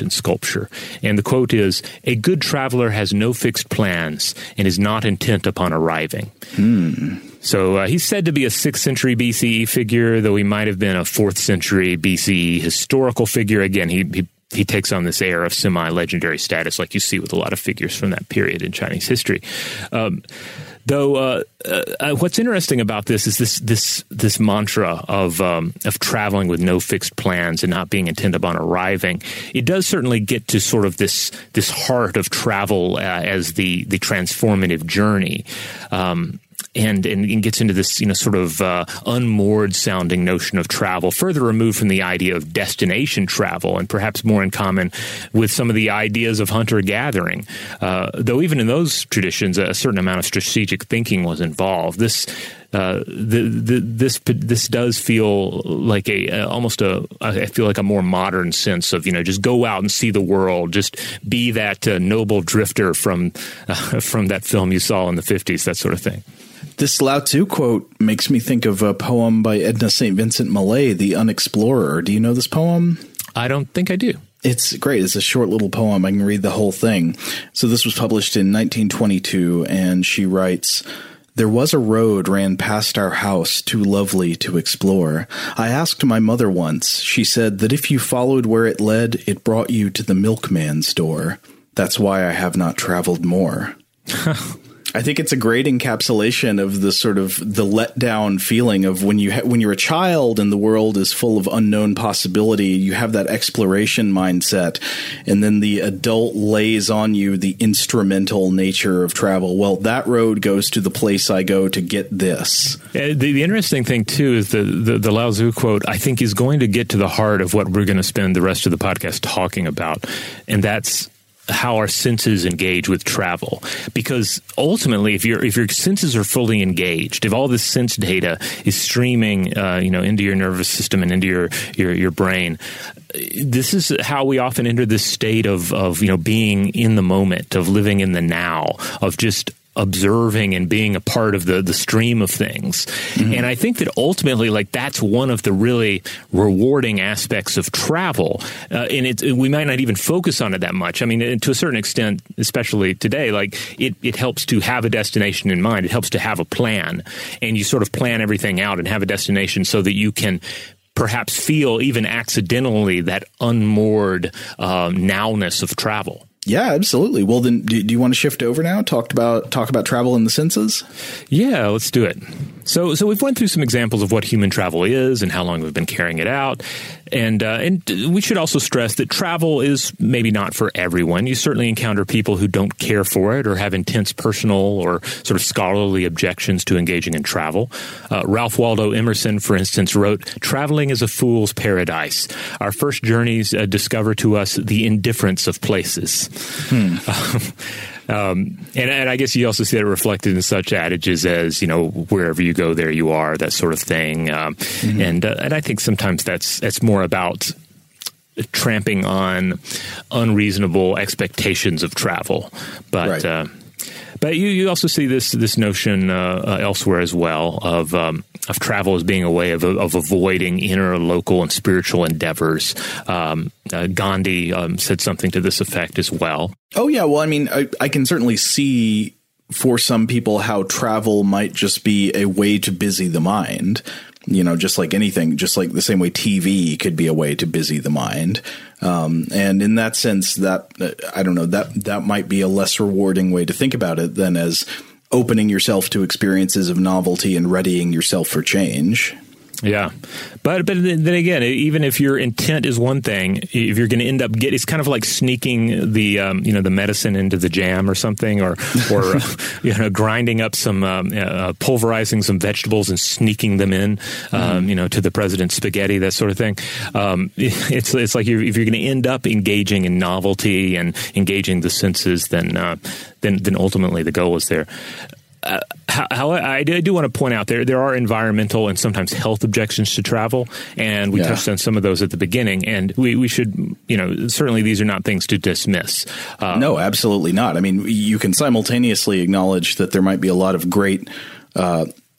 Speaker 6: bronze sculpture. And the quote is, "A good traveler has no fixed plans and is not intent upon arriving."
Speaker 1: Hmm.
Speaker 6: So uh, he's said to be a sixth century B C E figure, though he might have been a fourth century B C E historical figure. Again, he, he he takes on this air of semi-legendary status like you see with a lot of figures from that period in Chinese history. Um, though uh, uh, what's interesting about this is this this this mantra of um, of traveling with no fixed plans and not being intent upon arriving. It does certainly get to sort of this this heart of travel uh, as the the transformative journey. Um, And, and and gets into this, you know, sort of uh, unmoored sounding notion of travel, further removed from the idea of destination travel, and perhaps more in common with some of the ideas of hunter-gathering. Uh, though even in those traditions, a certain amount of strategic thinking was involved. This uh, the, the, this this does feel like a uh, almost a I feel like a more modern sense of, you know, just go out and see the world, just be that uh, noble drifter from uh, from that film you saw in the fifties, that sort of thing.
Speaker 1: This Lao Tzu quote makes me think of a poem by Edna Saint Vincent Millay, The Unexplorer. Do you know this poem?
Speaker 6: I don't think I do.
Speaker 1: It's great. It's a short little poem. I can read the whole thing. So this was published in nineteen twenty-two, and she writes, "There was a road ran past our house too lovely to explore. I asked my mother once. She said that if you followed where it led, it brought you to the milkman's door. That's why I have not traveled more." I think it's a great encapsulation of the sort of the letdown feeling of when you ha- when you're a child and the world is full of unknown possibility. You have that exploration mindset, and then the adult lays on you the instrumental nature of travel. Well, that road goes to the place I go to get this.
Speaker 6: Uh, the, the interesting thing too is the, the the Lao Tzu quote, I think, is going to get to the heart of what we're going to spend the rest of the podcast talking about, and that's how our senses engage with travel. Because ultimately, if your if your senses are fully engaged, if all this sense data is streaming, uh, you know, into your nervous system and into your your, your brain, this is how we often enter this state of of you know being in the moment, of living in the now, of just observing and being a part of the the stream of things. Mm-hmm. And I think that ultimately, like, that's one of the really rewarding aspects of travel. Uh, and it, we might not even focus on it that much. I mean, to a certain extent, especially today, like it, it helps to have a destination in mind. It helps to have a plan, and you sort of plan everything out and have a destination so that you can perhaps feel even accidentally that unmoored um, nowness of travel.
Speaker 1: Yeah, absolutely. Well, then, do, do you want to shift over now? Talked about talk about travel in the senses?
Speaker 6: Yeah, let's do it. So, so we've went through some examples of what human travel is and how long we've been carrying it out, and uh, and we should also stress that travel is maybe not for everyone. You certainly encounter people who don't care for it or have intense personal or sort of scholarly objections to engaging in travel. Uh, Ralph Waldo Emerson, for instance, wrote, "Traveling is a fool's paradise. Our first journeys uh, discover to us the indifference of places." Hmm. Um, and, and I guess you also see that reflected in such adages as, you know, wherever you go, there you are, that sort of thing. Um, mm-hmm. And uh, and I think sometimes that's that's more about tramping on unreasonable expectations of travel. But
Speaker 1: right.
Speaker 6: uh, but you, you also see this this notion uh, uh, elsewhere as well of um, of travel as being a way of of avoiding inner, local, and spiritual endeavors. Um, uh, Gandhi um, said something to this effect as well.
Speaker 1: Oh, yeah. Well, I mean, I, I can certainly see for some people how travel might just be a way to busy the mind. You know, just like anything, just like the same way T V could be a way to busy the mind. Um, and in that sense, that, uh, I don't know, that that might be a less rewarding way to think about it than as opening yourself to experiences of novelty and readying yourself for change.
Speaker 6: Yeah. But but then again, even if your intent is one thing, if you're going to end up get, it's kind of like sneaking the um, you know the medicine into the jam or something, or or uh, you know grinding up some um, uh, pulverizing some vegetables and sneaking them in, um, mm. you know, to the president's spaghetti, that sort of thing. Um, it's it's like you're, if you're going to end up engaging in novelty and engaging the senses, then uh, then then ultimately the goal is there. Uh, how, how I, do, I do want to point out there there are environmental and sometimes health objections to travel, and we yeah. touched on some of those at the beginning. And we, we should, you know, certainly these are not things to dismiss. Uh,
Speaker 1: no, absolutely not. I mean, you can simultaneously acknowledge that there might be a lot of great uh,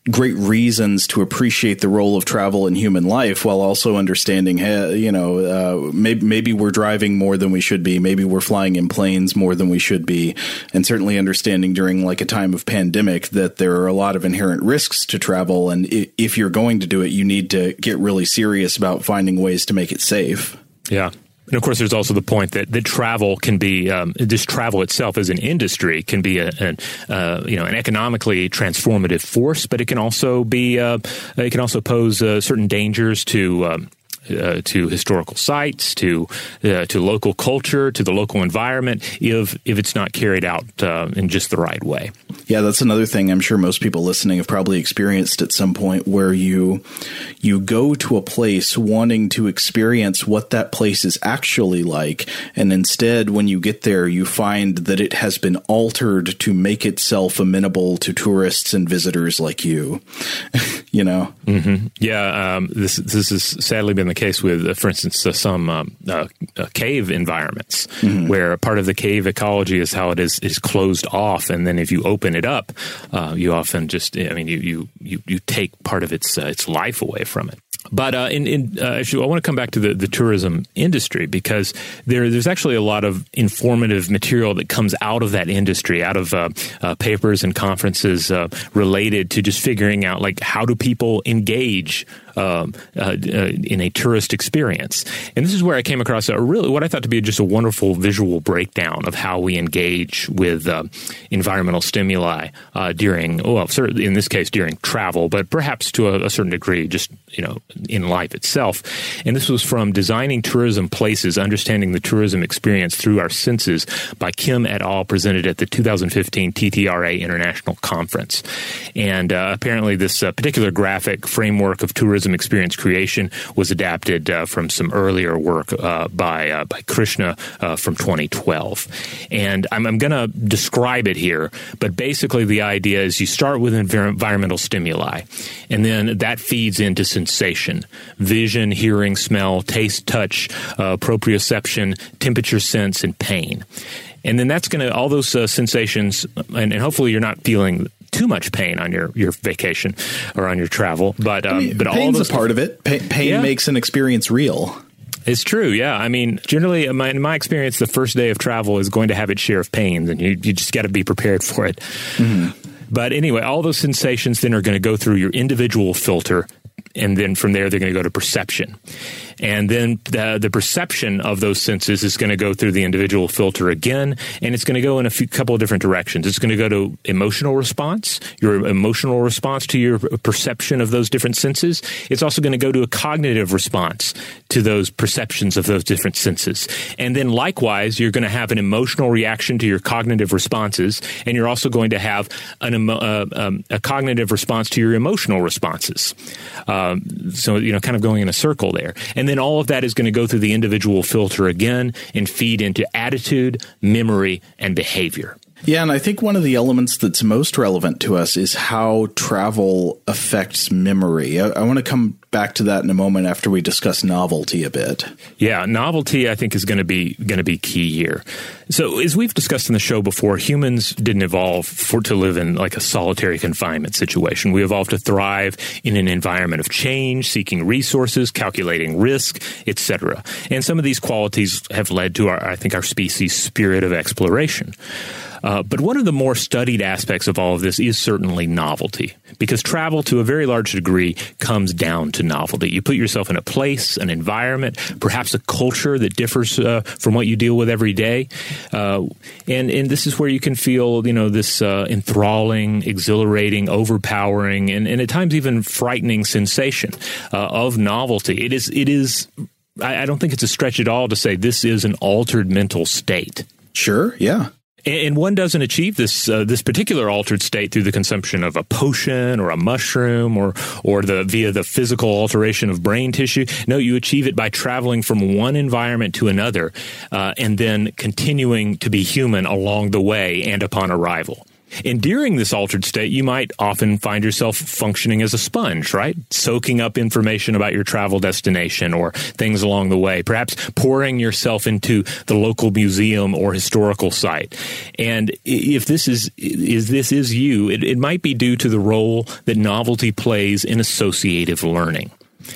Speaker 1: great reasons to appreciate the role of travel in human life, while also understanding, hey, you know, uh, maybe, maybe we're driving more than we should be. Maybe we're flying in planes more than we should be. And certainly understanding during like a time of pandemic that there are a lot of inherent risks to travel. And if you're going to do it, you need to get really serious about finding ways to make it safe.
Speaker 6: Yeah. And of course, there's also the point that, that travel can be, um, just travel itself as an industry can be a, an, uh, you know, an economically transformative force, but it can also be, uh, it can also pose uh, certain dangers to, um, Uh, to historical sites, to uh, to local culture, to the local environment, if if it's not carried out uh, in just the right way.
Speaker 1: Yeah, that's another thing I'm sure most people listening have probably experienced at some point, where you you go to a place wanting to experience what that place is actually like, and instead, when you get there, you find that it has been altered to make itself amenable to tourists and visitors like you. You know?
Speaker 6: Mm-hmm. Yeah, um, this this has sadly been the case with, uh, for instance, uh, some um, uh, uh, cave environments, mm-hmm. where part of the cave ecology is how it is is closed off, and then if you open it up, uh, you often just, I mean, you you you, you take part of its uh, its life away from it. But uh, in, in uh, actually, I want to come back to the, the tourism industry, because there there's actually a lot of informative material that comes out of that industry, out of uh, uh, papers and conferences uh, related to just figuring out, like, how do people engage Um, uh, uh, in a tourist experience. And this is where I came across a really, what I thought to be just a wonderful visual breakdown of how we engage with uh, environmental stimuli uh, during, well, certainly in this case during travel, but perhaps to a, a certain degree just, you know, in life itself. And this was from Designing Tourism Places, Understanding the Tourism Experience Through Our Senses by Kim et al., presented at the two thousand fifteen T T R A International Conference. And uh, apparently this uh, particular graphic framework of tourism experience creation was adapted uh, from some earlier work uh, by uh, by Krishna uh, from twenty twelve. And I'm, I'm going to describe it here, but basically the idea is you start with envir- environmental stimuli, and then that feeds into sensation: vision, hearing, smell, taste, touch, uh, proprioception, temperature sense, and pain. And then that's going to, all those uh, sensations, and, and hopefully you're not feeling too much pain on your, your vacation or on your travel, but um,
Speaker 1: I mean,
Speaker 6: but all
Speaker 1: pain's
Speaker 6: those
Speaker 1: a part of it. Pa- pain
Speaker 6: yeah.
Speaker 1: makes an experience real.
Speaker 6: It's true, yeah. I mean, generally, in my, in my experience, the first day of travel is going to have its share of pains, and you, you just got to be prepared for it. Mm-hmm. But anyway, all those sensations then are going to go through your individual filter, and then from there, they're going to go to perception. And then the, the perception of those senses is going to go through the individual filter again, and it's going to go in a few, couple of different directions. It's going to go to emotional response, your emotional response to your perception of those different senses. It's also going to go to a cognitive response to those perceptions of those different senses. And then likewise, you're going to have an emotional reaction to your cognitive responses, and you're also going to have an emo- uh, um, a cognitive response to your emotional responses. Um, so, you know, kind of going in a circle there. And then all of that is going to go through the individual filter again and feed into attitude, memory, and behavior.
Speaker 1: Yeah, and I think one of the elements that's most relevant to us is how travel affects memory. I, I want to come back to that in a moment after we discuss novelty a bit.
Speaker 6: Yeah, novelty, I think, is going to be going to be key here. So, as we've discussed in the show before, humans didn't evolve for to live in like a solitary confinement situation. We evolved to thrive in an environment of change, seeking resources, calculating risk, et cetera. And some of these qualities have led to our, I think, our species' spirit of exploration. Uh, but one of the more studied aspects of all of this is certainly novelty, because travel to a very large degree comes down to novelty. You put yourself in a place, an environment, perhaps a culture that differs uh, from what you deal with every day. Uh, and, and this is where you can feel, you know, this uh, enthralling, exhilarating, overpowering, and, and at times even frightening sensation uh, of novelty. It is, it is, I, I don't think it's a stretch at all to say this is an altered mental state.
Speaker 1: Sure, yeah.
Speaker 6: And one doesn't achieve this uh, this particular altered state through the consumption of a potion or a mushroom or or the via the physical alteration of brain tissue. No, you achieve it by traveling from one environment to another uh, and then continuing to be human along the way and upon arrival. And during this altered state, you might often find yourself functioning as a sponge, right? Soaking up information about your travel destination or things along the way, perhaps pouring yourself into the local museum or historical site. And if this is, is this is you, it, it might be due to the role that novelty plays in associative learning.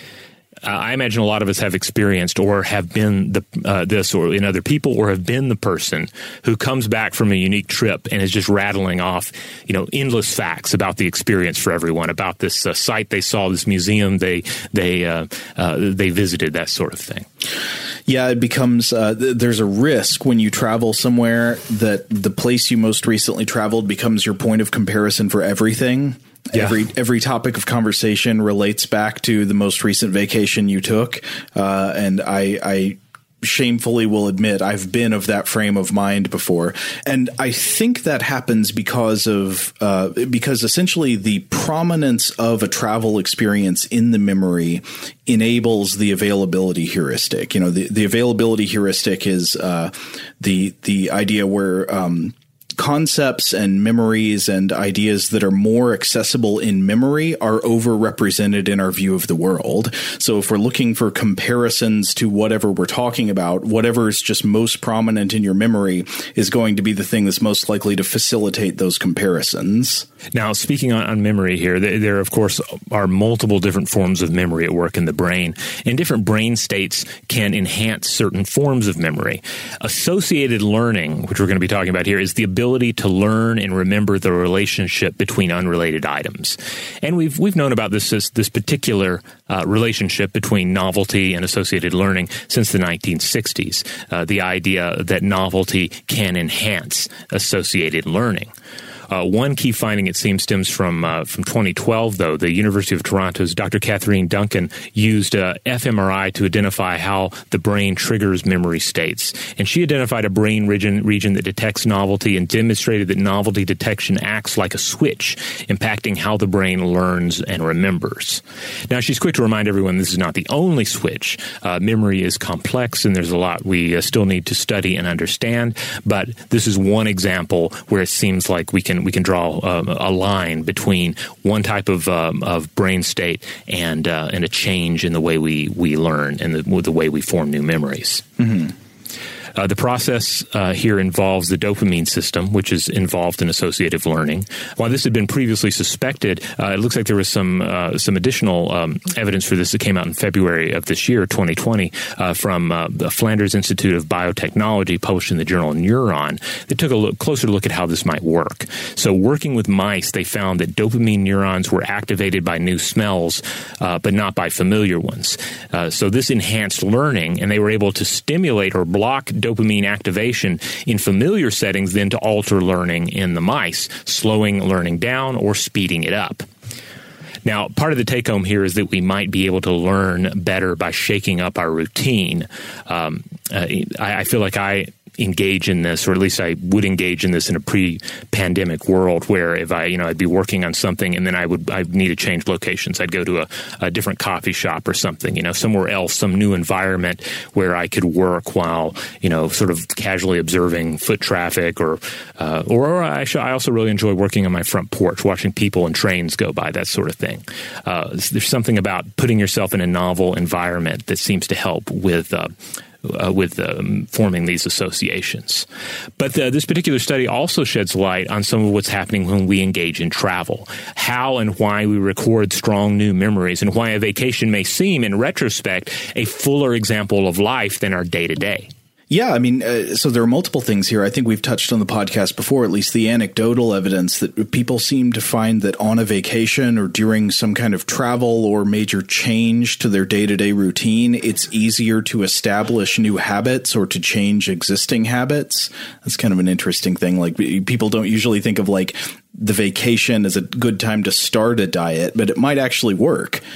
Speaker 6: Uh, I imagine a lot of us have experienced or have been the uh, this or in other people or have been the person who comes back from a unique trip and is just rattling off, you know, endless facts about the experience for everyone, about this uh, site they saw, this museum they they uh, uh, they visited, that sort of thing.
Speaker 1: Yeah, it becomes uh, th- there's a risk when you travel somewhere that the place you most recently traveled becomes your point of comparison for everything. Yeah. Every every topic of conversation relates back to the most recent vacation you took, uh, and I, I shamefully will admit I've been of that frame of mind before, and I think that happens because of uh, because essentially the prominence of a travel experience in the memory enables the availability heuristic. You know, the the availability heuristic is uh, the the idea where um, concepts and memories and ideas that are more accessible in memory are overrepresented in our view of the world. So if we're looking for comparisons to whatever we're talking about, whatever is just most prominent in your memory is going to be the thing that's most likely to facilitate those comparisons.
Speaker 6: Now, speaking on, on memory here, there, there, of course, are multiple different forms of memory at work in the brain, and different brain states can enhance certain forms of memory. Associated learning, which we're going to be talking about here, is the ability to learn and remember the relationship between unrelated items. And we've we've known about this this, this particular uh, relationship between novelty and associated learning since the nineteen sixties, uh, the idea that novelty can enhance associated learning. Uh, one key finding, it seems, stems from uh, from twenty twelve, though. The University of Toronto's Doctor Catherine Duncan used uh, fMRI to identify how the brain triggers memory states. And she identified a brain region, region that detects novelty and demonstrated that novelty detection acts like a switch, impacting how the brain learns and remembers. Now, she's quick to remind everyone this is not the only switch. Uh, memory is complex, and there's a lot we uh, still need to study and understand. But this is one example where it seems like we can we can draw uh, a line between one type of um, of brain state and uh, and a change in the way we, we learn and the, the way we form new memories. Mm-hmm. Uh, the process uh, here involves the dopamine system, which is involved in associative learning. While this had been previously suspected, uh, it looks like there was some uh, some additional um, evidence for this that came out in February of this year, twenty twenty, uh, from uh, the Flanders Institute of Biotechnology, published in the journal Neuron. They took a look, closer look at how this might work. So working with mice, they found that dopamine neurons were activated by new smells, uh, but not by familiar ones. Uh, so this enhanced learning, and they were able to stimulate or block dopamine activation in familiar settings, then to alter learning in the mice, slowing learning down or speeding it up. Now, part of the take-home here is that we might be able to learn better by shaking up our routine. Um, uh, I, I feel like I engage in this, or at least I would engage in this in a pre-pandemic world, where if I, you know, I'd be working on something and then I would, I'd need to change locations. I'd go to a, a different coffee shop or something, you know, somewhere else, some new environment where I could work while, you know, sort of casually observing foot traffic, or, uh, or I, sh- I also really enjoy working on my front porch, watching people and trains go by, that sort of thing. Uh, there's something about putting yourself in a novel environment that seems to help with, uh, Uh, with um, forming these associations. But uh, this particular study also sheds light on some of what's happening when we engage in travel, how and why we record strong new memories, and why a vacation may seem, in retrospect, a fuller example of life than our day-to-day.
Speaker 1: Yeah, I mean, uh, so there are multiple things here. I think we've touched on the podcast before, at least the anecdotal evidence that people seem to find that on a vacation or during some kind of travel or major change to their day-to-day routine, it's easier to establish new habits or to change existing habits. That's kind of an interesting thing. Like, people don't usually think of like the vacation as a good time to start a diet, but it might actually work.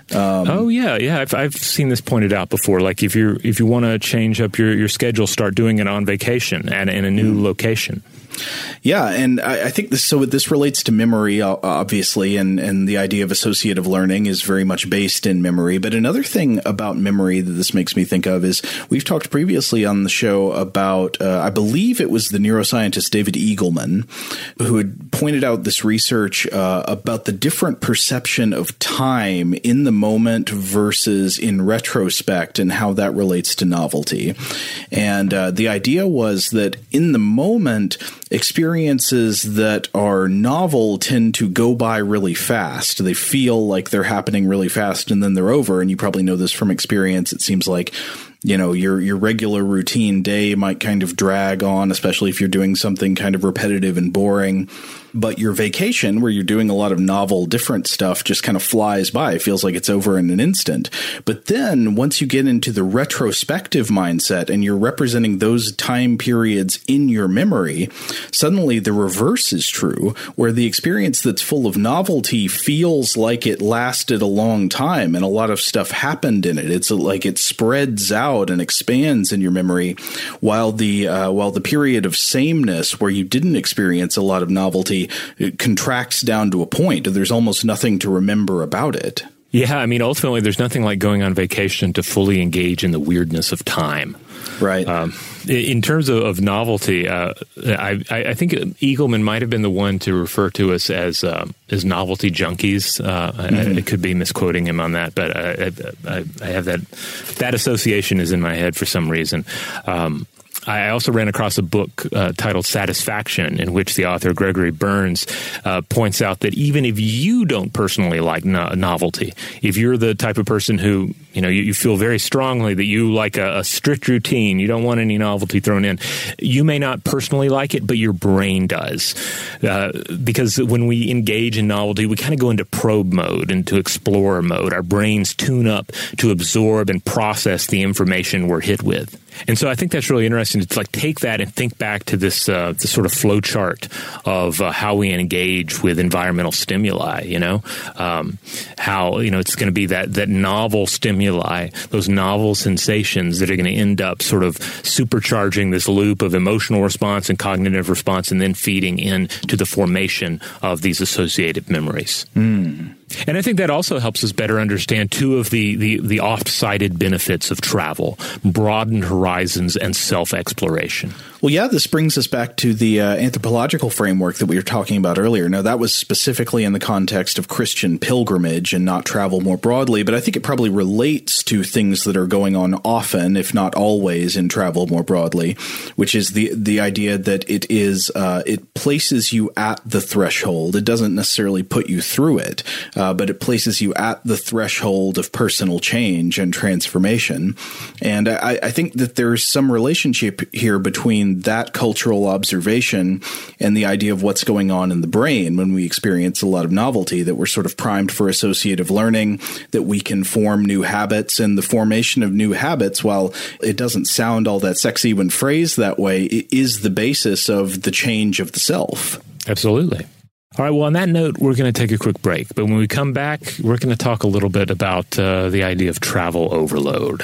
Speaker 1: Um,
Speaker 6: oh yeah, yeah. I've I've seen this pointed out before. Like if you if you want to change up your, your schedule, start doing it on vacation and in a new mm. location.
Speaker 1: Yeah, and I, I think this so this relates to memory, obviously, and, and the idea of associative learning is very much based in memory. But another thing about memory that this makes me think of is we've talked previously on the show about, uh, I believe it was the neuroscientist David Eagleman, who had pointed out this research uh, about the different perception of time in the moment versus in retrospect and how that relates to novelty. And uh, the idea was that in the moment, experiences that are novel tend to go by really fast. They feel like they're happening really fast and then they're over. And you probably know this from experience. It seems like, you know, your your regular routine day might kind of drag on, especially if you're doing something kind of repetitive and boring. But your vacation, where you're doing a lot of novel, different stuff, just kind of flies by. It feels like it's over in an instant. But then once you get into the retrospective mindset and you're representing those time periods in your memory, suddenly the reverse is true, where the experience that's full of novelty feels like it lasted a long time and a lot of stuff happened in it. It's like it spreads out and expands in your memory, while the uh, while the period of sameness, where you didn't experience a lot of novelty, it contracts down to a point. There's almost nothing to remember about it.
Speaker 6: Yeah, I mean, ultimately, there's nothing like going on vacation to fully engage in the weirdness of time.
Speaker 1: Right.
Speaker 6: Um, in terms of, of novelty, uh, I, I think Eagleman might have been the one to refer to us as um, as novelty junkies. Uh, mm-hmm. I, I could be misquoting him on that, but I, I, I have that that association is in my head for some reason. Um, I also ran across a book uh, titled Satisfaction, in which the author Gregory Burns uh, points out that even if you don't personally like no- novelty, if you're the type of person who, you know, you, you feel very strongly that you like a, a strict routine, you don't want any novelty thrown in, you may not personally like it, but your brain does. Uh, because when we engage in novelty, we kind of go into probe mode, into explorer mode. Our brains tune up to absorb and process the information we're hit with. And so I think that's really interesting to like take that and think back to this, uh, this sort of flow chart of uh, how we engage with environmental stimuli, you know, um, how, you know, it's going to be that, that novel stimuli, those novel sensations that are going to end up sort of supercharging this loop of emotional response and cognitive response and then feeding into the formation of these associated memories.
Speaker 1: Mm.
Speaker 6: And I think that also helps us better understand two of the, the, the oft-cited benefits of travel: broadened horizons and self-exploration.
Speaker 1: Well, yeah, this brings us back to the uh, anthropological framework that we were talking about earlier. Now, that was specifically in the context of Christian pilgrimage and not travel more broadly, but I think it probably relates to things that are going on often, if not always, in travel more broadly, which is the the idea that it is uh, it places you at the threshold. It doesn't necessarily put you through it, uh, but it places you at the threshold of personal change and transformation. And I, I think that there's some relationship here between that cultural observation and the idea of what's going on in the brain when we experience a lot of novelty, that we're sort of primed for associative learning, that we can form new habits. And the formation of new habits, while it doesn't sound all that sexy when phrased that way, it is the basis of the change of the self.
Speaker 6: Absolutely. All right. Well, on that note, we're going to take a quick break. But when we come back, we're going to talk a little bit about uh, the idea of travel overload.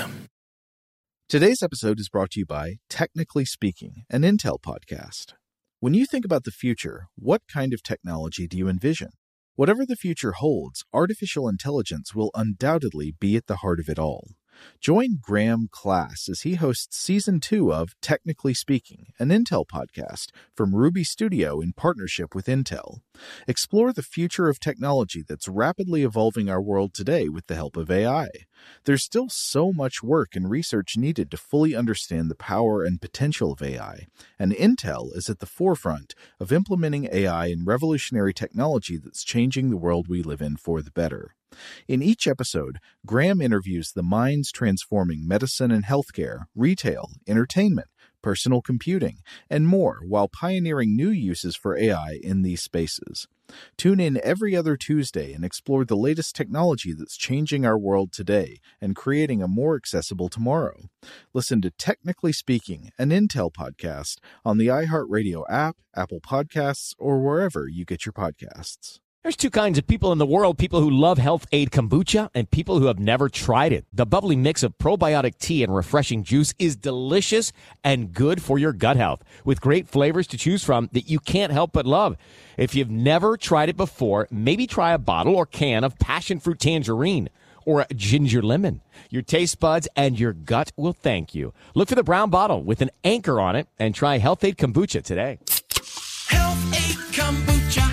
Speaker 8: Today's episode is brought to you by Technically Speaking, an Intel podcast. When you think about the future, what kind of technology do you envision? Whatever the future holds, artificial intelligence will undoubtedly be at the heart of it all. Join Graham Class as he hosts Season two of Technically Speaking, an Intel podcast from Ruby Studio in partnership with Intel. Explore the future of technology that's rapidly evolving our world today with the help of A I. There's still so much work and research needed to fully understand the power and potential of A I, and Intel is at the forefront of implementing A I in revolutionary technology that's changing the world we live in for the better. In each episode, Graham interviews the minds transforming medicine and healthcare, retail, entertainment, personal computing, and more, while pioneering new uses for A I in these spaces. Tune in every other Tuesday and explore the latest technology that's changing our world today and creating a more accessible tomorrow. Listen to Technically Speaking, an Intel podcast on the iHeartRadio app, Apple Podcasts, or wherever you get your podcasts.
Speaker 9: There's two kinds of people in the world, people who love Health Aid Kombucha and people who have never tried it. The bubbly mix of probiotic tea and refreshing juice is delicious and good for your gut health, with great flavors to choose from that you can't help but love. If you've never tried it before, maybe try a bottle or can of passion fruit tangerine or a ginger lemon. Your taste buds and your gut will thank you. Look for the brown bottle with an anchor on it and try Health Aid Kombucha today.
Speaker 11: Health Aid Kombucha.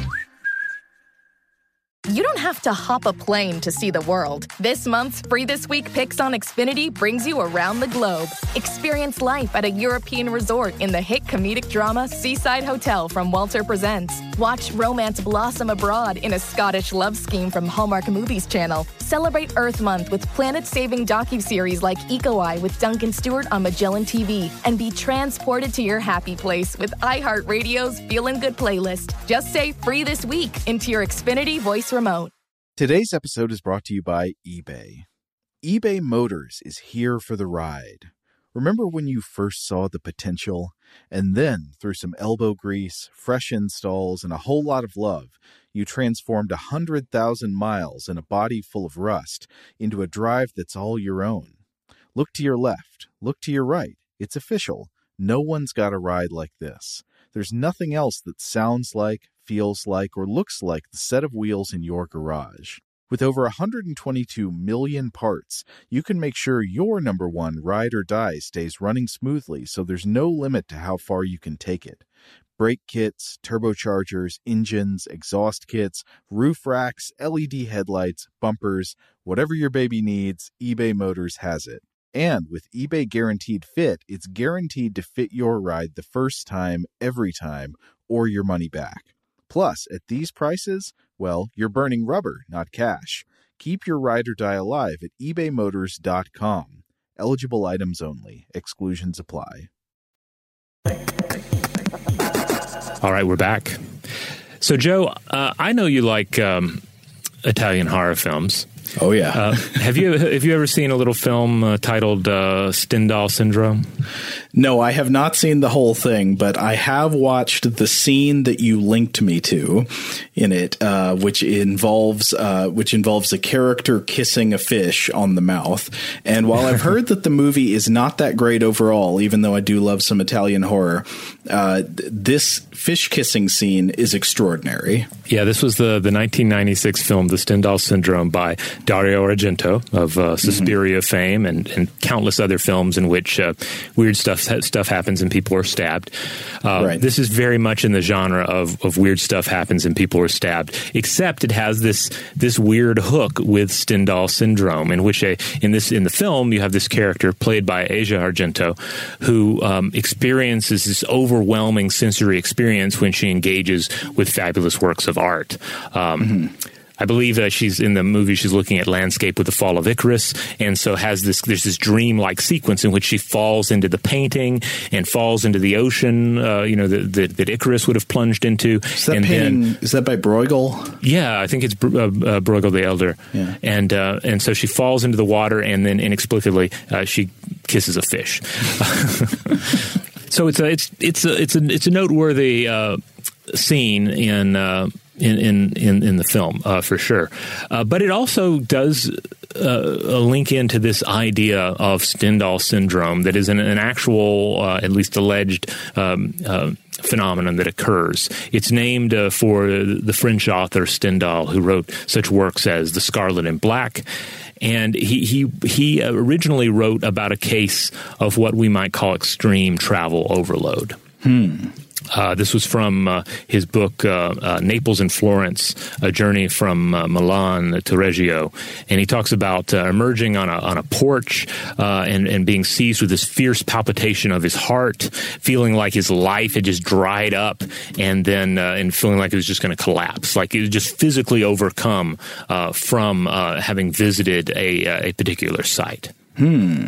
Speaker 10: You don't have to hop a plane to see the world. This month's Free This Week Picks on Xfinity brings you around the globe. Experience life at a European resort in the hit comedic drama Seaside Hotel from Walter Presents. Watch romance blossom abroad in a Scottish love scheme from Hallmark Movies Channel. Celebrate Earth Month with planet-saving docuseries like Eco Eye with Duncan Stewart on Magellan T V. And be transported to your happy place with iHeartRadio's Feelin' Good playlist. Just say Free This Week into your Xfinity voice remote.
Speaker 8: Today's episode is brought to you by eBay. eBay Motors is here for the ride. Remember when you first saw the potential? And then, through some elbow grease, fresh installs, and a whole lot of love, you transformed one hundred thousand miles and a body full of rust into a drive that's all your own. Look to your left. Look to your right. It's official. No one's got a ride like this. There's nothing else that sounds like, feels like, or looks like the set of wheels in your garage. With over one hundred twenty-two million parts, you can make sure your number one ride or die stays running smoothly, so there's no limit to how far you can take it. Brake kits, turbochargers, engines, exhaust kits, roof racks, L E D headlights, bumpers, whatever your baby needs, eBay Motors has it. And with eBay Guaranteed Fit, it's guaranteed to fit your ride the first time, every time, or your money back. Plus, at these prices, well, you're burning rubber, not cash. Keep your ride or die alive at ebay motors dot com. Eligible items only. Exclusions apply.
Speaker 6: All right, we're back. So, Joe, uh, I know you like um, Italian horror films.
Speaker 1: Oh, yeah.
Speaker 6: uh, have you have you ever seen a little film uh, titled uh, Stendhal Syndrome?
Speaker 1: No, I have not seen the whole thing, but I have watched the scene that you linked me to in it, uh, which involves uh, which involves a character kissing a fish on the mouth. And while I've heard that the movie is not that great overall, even though I do love some Italian horror, uh, this fish kissing scene is extraordinary.
Speaker 6: Yeah, this was the, the nineteen ninety-six film, The Stendhal Syndrome, by Dario Argento of uh, Suspiria mm-hmm. fame and, and countless other films in which uh, weird stuff stuff happens and people are stabbed. Uh,
Speaker 1: right.
Speaker 6: This is very much in the genre of, of weird stuff happens and people are stabbed, except it has this this weird hook with Stendhal Syndrome, in which a, in this in the film you have this character played by Asia Argento who um, experiences this overwhelming sensory experience when she engages with fabulous works of art. Um, mm-hmm. I believe that she's in the movie, she's looking at landscape with the fall of Icarus, and so has this, there's this dream-like sequence in which she falls into the painting and falls into the ocean, uh, you know, that, that, that Icarus would have plunged into.
Speaker 1: Is that
Speaker 6: and
Speaker 1: painting,
Speaker 6: then,
Speaker 1: is that by Bruegel?
Speaker 6: Yeah, I think it's uh, uh, Bruegel the Elder.
Speaker 1: Yeah.
Speaker 6: And, uh, and so she falls into the water, and then inexplicably uh, she kisses a fish. So it's a, it's, it's a, it's a, it's a noteworthy uh, scene in, uh, In, in, in, in the film, uh, for sure. Uh, but it also does uh, link into this idea of Stendhal Syndrome that is an, an actual, uh, at least alleged, um, uh, phenomenon that occurs. It's named uh, for the French author Stendhal, who wrote such works as The Scarlet and Black. And he, he, he originally wrote about a case of what we might call extreme travel overload.
Speaker 1: Hmm.
Speaker 6: Uh, this was from uh, his book, uh, uh, Naples and Florence, A Journey from uh, Milan to Reggio. And he talks about uh, emerging on a, on a porch uh, and, and being seized with this fierce palpitation of his heart, feeling like his life had just dried up, and then uh, and feeling like it was just going to collapse, like it was just physically overcome uh, from uh, having visited a, a particular site.
Speaker 1: Hmm.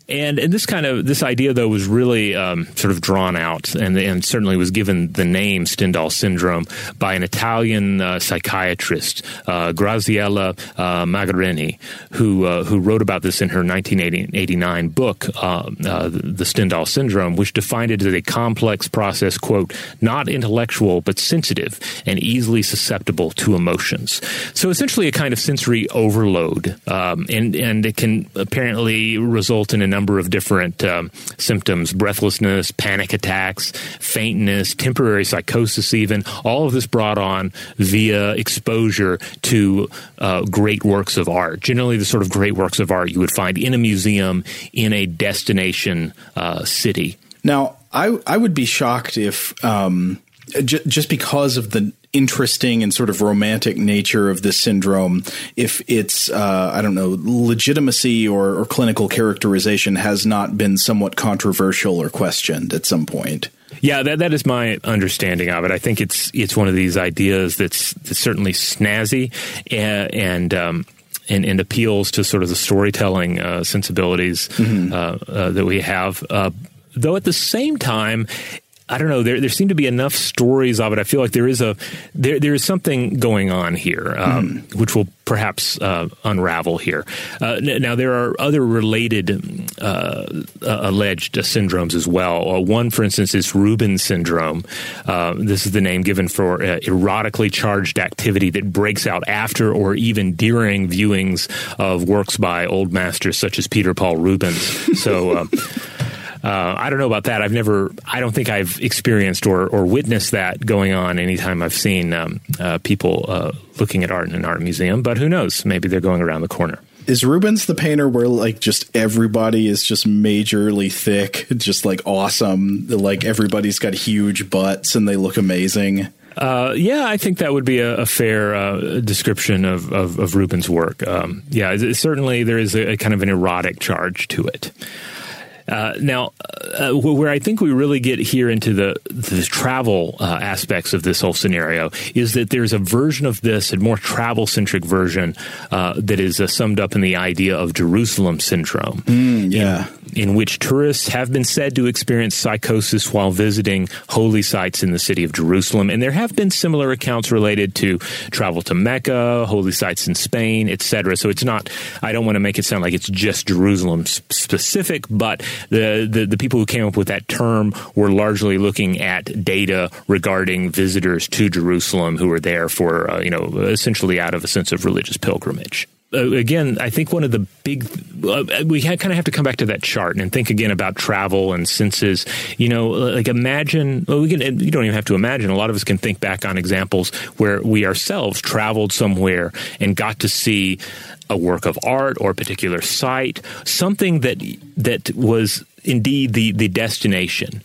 Speaker 6: And, and this kind of this idea, though, was really um, sort of drawn out, and, and certainly was given the name Stendhal syndrome by an Italian uh, psychiatrist, uh, Graziella uh, Magarini, who uh, who wrote about this in her nineteen eighty-nine book, uh, uh, The Stendhal Syndrome, which defined it as a complex process, quote, not intellectual but sensitive and easily susceptible to emotions. So essentially, a kind of sensory overload, um, and and it can apparently result in a number of different um, symptoms: breathlessness, panic attacks, faintness, temporary psychosis even. All of this brought on via exposure to uh, great works of art. Generally, the sort of great works of art you would find in a museum in a destination uh, city.
Speaker 1: Now, I, I would be shocked if um, j- just because of the interesting and sort of romantic nature of this syndrome, if its, uh, I don't know, legitimacy or, or clinical characterization has not been somewhat controversial or questioned at some point.
Speaker 6: Yeah, that that is my understanding of it. I think it's it's one of these ideas that's, that's certainly snazzy and and, um, and and appeals to sort of the storytelling uh, sensibilities mm-hmm. uh, uh, that we have. Uh, though at the same time, I don't know. There, there seem to be enough stories of it. I feel like there is a there there is something going on here, um, mm. which will perhaps uh, unravel here. Uh, n- now, there are other related uh, uh, alleged uh, syndromes as well. Uh, one, for instance, is Rubens syndrome. Uh, this is the name given for uh, erotically charged activity that breaks out after or even during viewings of works by old masters such as Peter Paul Rubens. So. Uh, Uh, I don't know about that. I've never, I don't think I've experienced or, or witnessed that going on anytime I've seen um, uh, people uh, looking at art in an art museum, but who knows? Maybe they're going around the corner.
Speaker 1: Is Rubens the painter where like just everybody is just majorly thick, just like awesome, like everybody's got huge butts and they look amazing?
Speaker 6: Uh, yeah, I think that would be a, a fair uh, description of, of, of Rubens' work. Um, yeah, it, certainly there is a, a kind of an erotic charge to it. Uh, now, uh, where I think we really get here into the the travel uh, aspects of this whole scenario is that there's a version of this, a more travel-centric version, uh, that is uh, summed up in the idea of Jerusalem syndrome.
Speaker 1: Mm, yeah.
Speaker 6: In, in which tourists have been said to experience psychosis while visiting holy sites in the city of Jerusalem. And there have been similar accounts related to travel to Mecca, holy sites in Spain, et cetera. So it's not, I don't want to make it sound like it's just Jerusalem specific, but The, the the people who came up with that term were largely looking at data regarding visitors to Jerusalem who were there for, uh, you know, essentially out of a sense of religious pilgrimage. Uh, again, I think one of the big uh, we had, kind of have to come back to that chart and think again about travel and senses. You know, like imagine well, we can. You don't even have to imagine. A lot of us can think back on examples where we ourselves traveled somewhere and got to see a work of art or a particular site, something that that was indeed the the destination,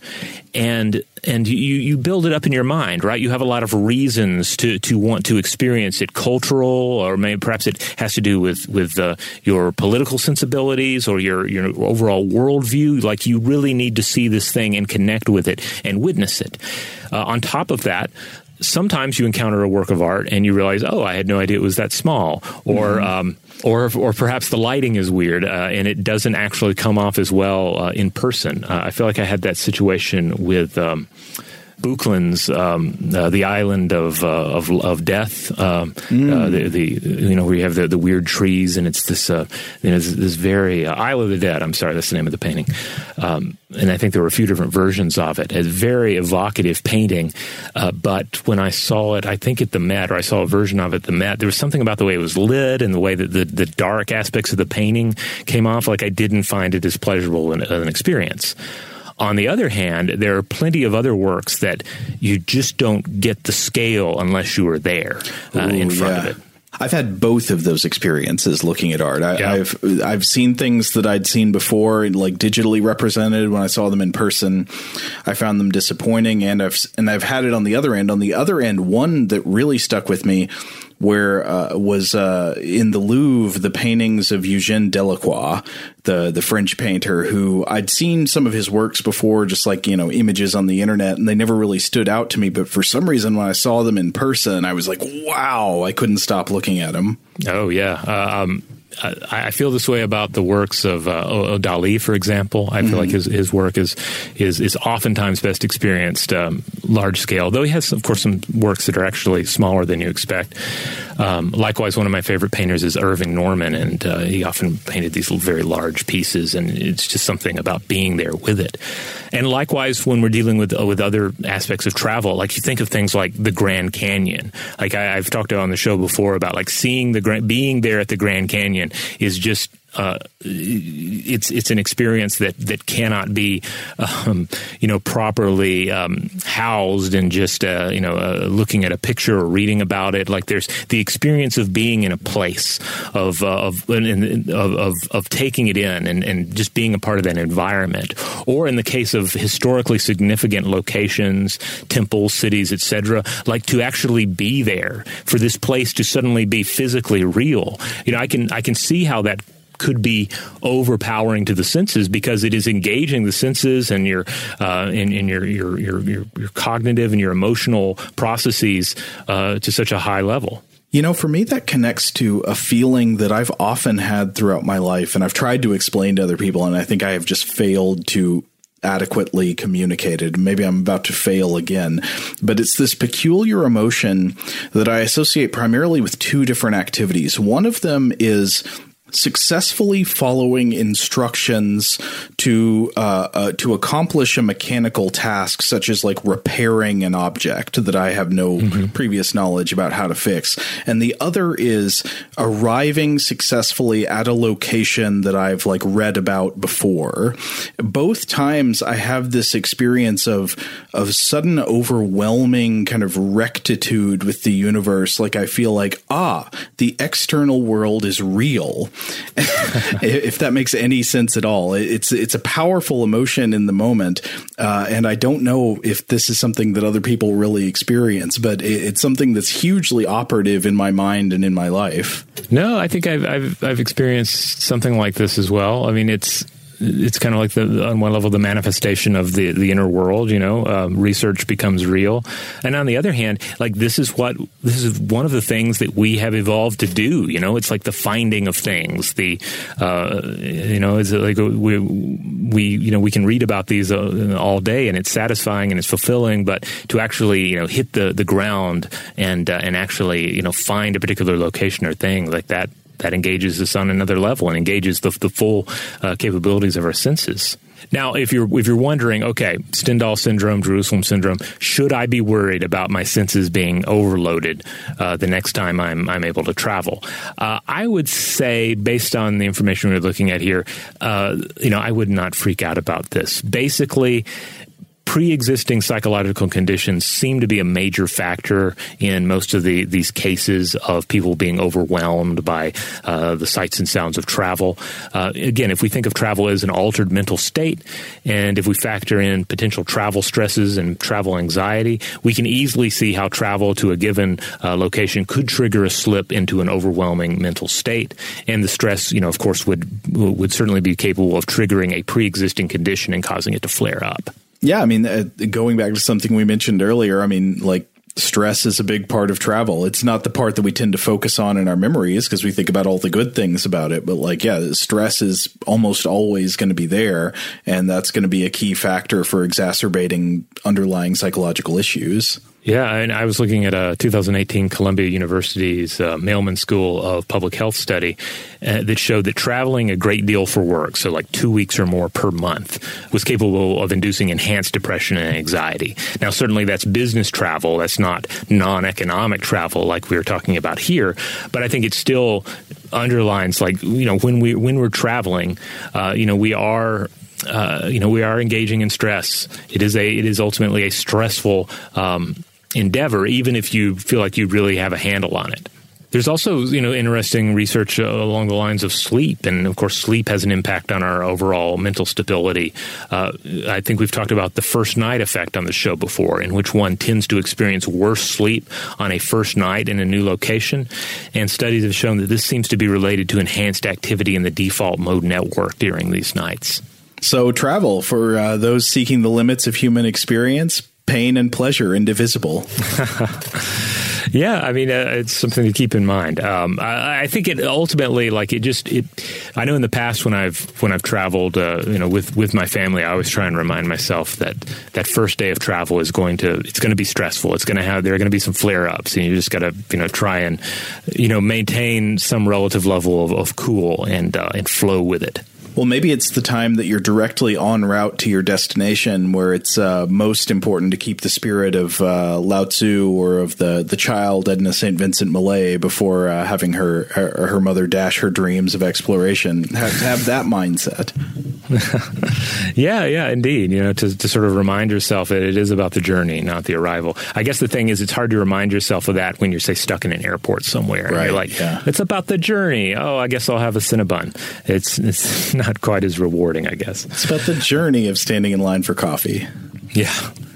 Speaker 6: and and you you build it up in your mind, right? You have a lot of reasons to to want to experience it, cultural, or maybe perhaps it has to do with with uh, your political sensibilities or your your overall worldview. Like you really need to see this thing and connect with it and witness it. Uh, on top of that, sometimes you encounter a work of art and you realize, oh, I had no idea it was that small, or mm-hmm. um, or or perhaps the lighting is weird uh, and it doesn't actually come off as well uh, in person. Uh, I feel like I had that situation with um, Buchland's um, uh, The Island of uh, of, of Death. Um, mm. uh, the, the you know where you have the, the weird trees and it's this uh, you know this, this very uh, Isle of the Dead. I'm sorry, that's the name of the painting. Um, and I think there were a few different versions of it. It's a very evocative painting. Uh, but when I saw it, I think at the Met, or I saw a version of it at the Met, there was something about the way it was lit and the way that the, the dark aspects of the painting came off. Like I didn't find it as pleasurable an, an experience. On the other hand, there are plenty of other works that you just don't get the scale unless you were there uh, Ooh, in front
Speaker 1: yeah.
Speaker 6: of it.
Speaker 1: I've had both of those experiences looking at art. I,
Speaker 6: yeah.
Speaker 1: I've I've seen things that I'd seen before, like digitally represented. When I saw them in person, I found them disappointing, and I've and I've had it on the other end. On the other end, one that really stuck with me where uh, was uh, in the Louvre, the paintings of Eugène Delacroix, the the French painter, who I'd seen some of his works before, just like, you know, images on the internet, and they never really stood out to me. But for some reason, when I saw them in person, I was like, wow, I couldn't stop looking at them.
Speaker 6: Oh, yeah. Uh, um I, I feel this way about the works of uh, Dali, for example. I feel mm-hmm. like his, his work is is is oftentimes best experienced um, large scale, though he has, of course, some works that are actually smaller than you expect. Um, likewise, one of my favorite painters is Irving Norman, and uh, he often painted these very large pieces, and it's just something about being there with it. And likewise, when we're dealing with uh, with other aspects of travel, like you think of things like the Grand Canyon. Like I, I've talked on the show before about like seeing the being there at the Grand Canyon is just uh, it's it's an experience that that cannot be um, you know properly um, housed in just uh, you know uh, looking at a picture or reading about it. Like there's the experience of being in a place of uh, of, of of of taking it in and, and just being a part of that environment. Or in the case of historically significant locations, temples, cities, et cetera, like to actually be there for this place to suddenly be physically real. You know, I can I can see how that could be overpowering to the senses because it is engaging the senses and your uh, in, in your, your your your your cognitive and your emotional processes uh, to such a high level.
Speaker 1: You know, for me, that connects to a feeling that I've often had throughout my life, and I've tried to explain to other people, and I think I have just failed to adequately communicated. Maybe I'm about to fail again, but it's this peculiar emotion that I associate primarily with two different activities. One of them is successfully following instructions to uh, uh, to accomplish a mechanical task, such as like repairing an object that I have no mm-hmm. previous knowledge about how to fix. And the other is arriving successfully at a location that I've like read about before. Both times I have this experience of of sudden overwhelming kind of rectitude with the universe. Like I feel like, ah, the external world is real. If that makes any sense at all. It's it's a powerful emotion in the moment, uh, and I don't know if this is something that other people really experience, but it, it's something that's hugely operative in my mind and in my life.
Speaker 6: No, I think I've I've, I've experienced something like this as well. I mean, it's it's kind of like the, on one level, the manifestation of the, the inner world, you know, um, research becomes real. And on the other hand, like this is what, this is one of the things that we have evolved to do, you know, it's like the finding of things, the, uh, you know, it's like we, we, you know, we can read about these uh, all day and it's satisfying and it's fulfilling, but to actually, you know, hit the, the ground and, uh, and actually, you know, find a particular location or thing like that, that engages us on another level and engages the, the full uh, capabilities of our senses. Now, if you're if you're wondering, okay, Stendhal syndrome, Jerusalem syndrome, should I be worried about my senses being overloaded uh, the next time I'm I'm able to travel? Uh, I would say, based on the information we're looking at here, uh, you know, I would not freak out about this. Basically, pre-existing psychological conditions seem to be a major factor in most of the these cases of people being overwhelmed by uh, the sights and sounds of travel. Uh, again, if we think of travel as an altered mental state, and if we factor in potential travel stresses and travel anxiety, we can easily see how travel to a given uh, location could trigger a slip into an overwhelming mental state. And the stress, you know, of course, would would certainly be capable of triggering a pre-existing condition and causing it to flare up.
Speaker 1: Yeah, I mean, uh, going back to something we mentioned earlier, I mean, like stress is a big part of travel. It's not the part that we tend to focus on in our memories because we think about all the good things about it. But like, yeah, stress is almost always going to be there. And that's going to be a key factor for exacerbating underlying psychological issues.
Speaker 6: Yeah, and I was looking at a two thousand eighteen Columbia University's uh, Mailman School of Public Health study uh, that showed that traveling a great deal for work, so like two weeks or more per month, was capable of inducing enhanced depression and anxiety. Now, certainly that's business travel. That's not non-economic travel like we were talking about here. But I think it still underlines, like, you know, when, we, when we're traveling, uh, you know, we are... Uh, you know, we are engaging in stress. It is a, it is ultimately a stressful um, endeavor, even if you feel like you really have a handle on it. There's also, you know, interesting research uh, along the lines of sleep. And, of course, sleep has an impact on our overall mental stability. Uh, I think we've talked about the first night effect on the show before, in which one tends to experience worse sleep on a first night in a new location. And studies have shown that this seems to be related to enhanced activity in the default mode network during these nights.
Speaker 1: So travel, for uh, those seeking the limits of human experience, pain and pleasure indivisible.
Speaker 6: Yeah, I mean, uh, it's something to keep in mind. Um, I, I think it ultimately, like it just, it. I know in the past when I've when I've traveled, uh, you know, with, with my family, I always try and remind myself that that first day of travel is going to, it's going to be stressful. It's going to have, there are going to be some flare ups, and you just got to, you know, try and, you know, maintain some relative level of, of cool and uh, and flow with it.
Speaker 1: Well, maybe it's the time that you're directly en route to your destination where it's uh, most important to keep the spirit of uh, Lao Tzu or of the, the child Edna Saint Vincent Millay before uh, having her, her her mother dash her dreams of exploration. Have, have that mindset.
Speaker 6: yeah, yeah, indeed. You know, to, to sort of remind yourself that it is about the journey, not the arrival. I guess the thing is, it's hard to remind yourself of that when you're, say, stuck in an airport somewhere.
Speaker 1: Right.
Speaker 6: You're like,
Speaker 1: yeah.
Speaker 6: It's about the journey. Oh, I guess I'll have a Cinnabon. It's it's not quite as rewarding, I guess.
Speaker 1: It's about the journey of standing in line for coffee.
Speaker 6: Yeah.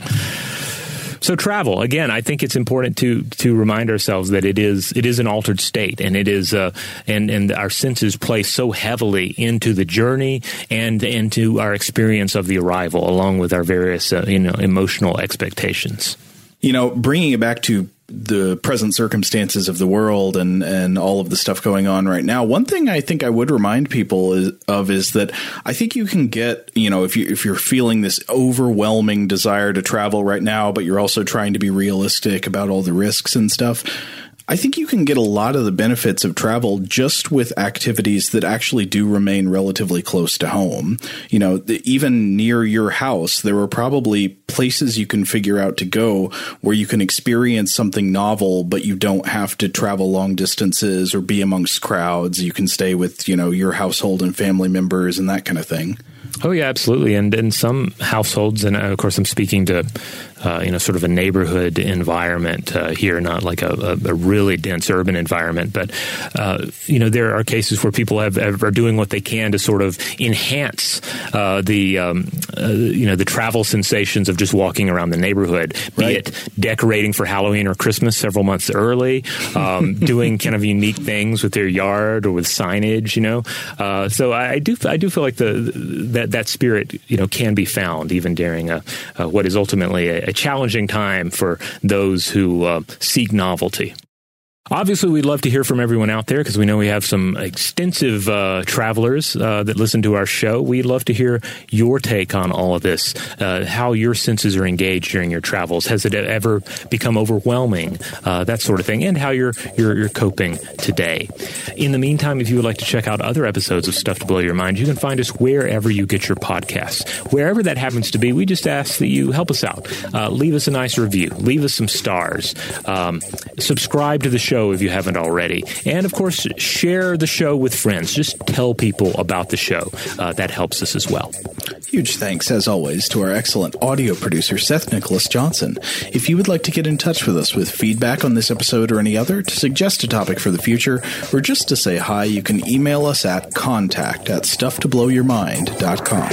Speaker 6: So travel, again, I think it's important to to remind ourselves that it is it is an altered state, and it is uh, and and our senses play so heavily into the journey and into our experience of the arrival, along with our various uh, you know emotional expectations.
Speaker 1: You know, bringing it back to the present circumstances of the world and, and all of the stuff going on right now. One thing I think I would remind people is, of is that I think you can get, you know, if you, if you're feeling this overwhelming desire to travel right now, but you're also trying to be realistic about all the risks and stuff, I think you can get a lot of the benefits of travel just with activities that actually do remain relatively close to home. You know, the, even near your house, there are probably places you can figure out to go where you can experience something novel, but you don't have to travel long distances or be amongst crowds. You can stay with, you know, your household and family members and that kind of thing.
Speaker 6: Oh, yeah, absolutely. And in some households, and of course I'm speaking to, uh, you know, sort of a neighborhood environment uh, here, not like a, a, a really dense urban environment. But, uh, you know, there are cases where people have, have are doing what they can to sort of enhance uh, the, um, uh, you know, the travel sensations of just walking around the neighborhood, be
Speaker 1: right.
Speaker 6: it decorating for Halloween or Christmas several months early, um, doing kind of unique things with their yard or with signage, you know. Uh, so I, I do I do feel like the, the that that spirit, you know, can be found even during a, uh, what is ultimately a, a challenging time for those who uh, seek novelty. Obviously, we'd love to hear from everyone out there because we know we have some extensive uh, travelers uh, that listen to our show. We'd love to hear your take on all of this, uh, how your senses are engaged during your travels. Has it ever become overwhelming? Uh, that sort of thing, and how you're, you're you're coping today. In the meantime, if you would like to check out other episodes of Stuff to Blow Your Mind, you can find us wherever you get your podcasts. Wherever that happens to be, we just ask that you help us out. Uh, leave us a nice review. Leave us some stars. Um, subscribe to the show if you haven't already. And, of course, share the show with friends. Just tell people about the show. Uh, that helps us as well.
Speaker 1: Huge thanks, as always, to our excellent audio producer, Seth Nicholas Johnson. If you would like to get in touch with us with feedback on this episode or any other, to suggest a topic for the future, or just to say hi, you can email us at contact at stuff to blow your mind dot com.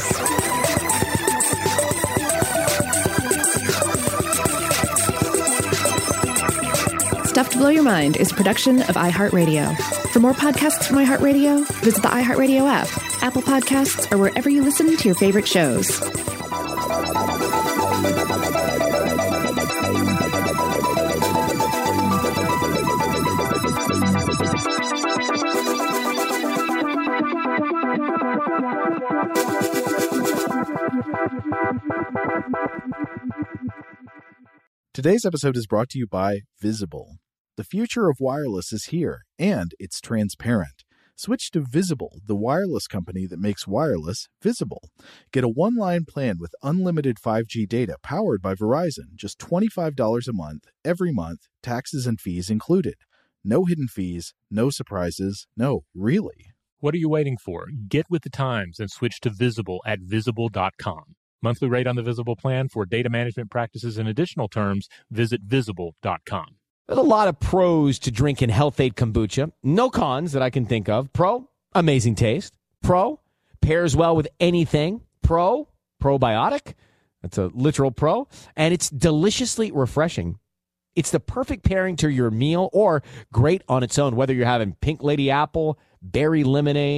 Speaker 7: Stuff to Blow Your Mind is a production of iHeartRadio. For more podcasts from iHeartRadio, visit the iHeartRadio app, Apple Podcasts, or wherever you listen to your favorite shows.
Speaker 8: Today's episode is brought to you by Visible. The future of wireless is here, and it's transparent. Switch to Visible, the wireless company that makes wireless visible. Get a one-line plan with unlimited five G data powered by Verizon, just twenty-five dollars a month, every month, taxes and fees included. No hidden fees, no surprises, no, really.
Speaker 6: What are you waiting for? Get with the times and switch to Visible at visible dot com. Monthly rate on the Visible plan. For data management practices and additional terms, visit visible dot com.
Speaker 9: There's a lot of pros to drinking Health Aid Kombucha. No cons that I can think of. Pro, amazing taste. Pro, pairs well with anything. Pro, probiotic. That's a literal pro. And it's deliciously refreshing. It's the perfect pairing to your meal or great on its own, whether you're having pink lady apple, berry lemonade,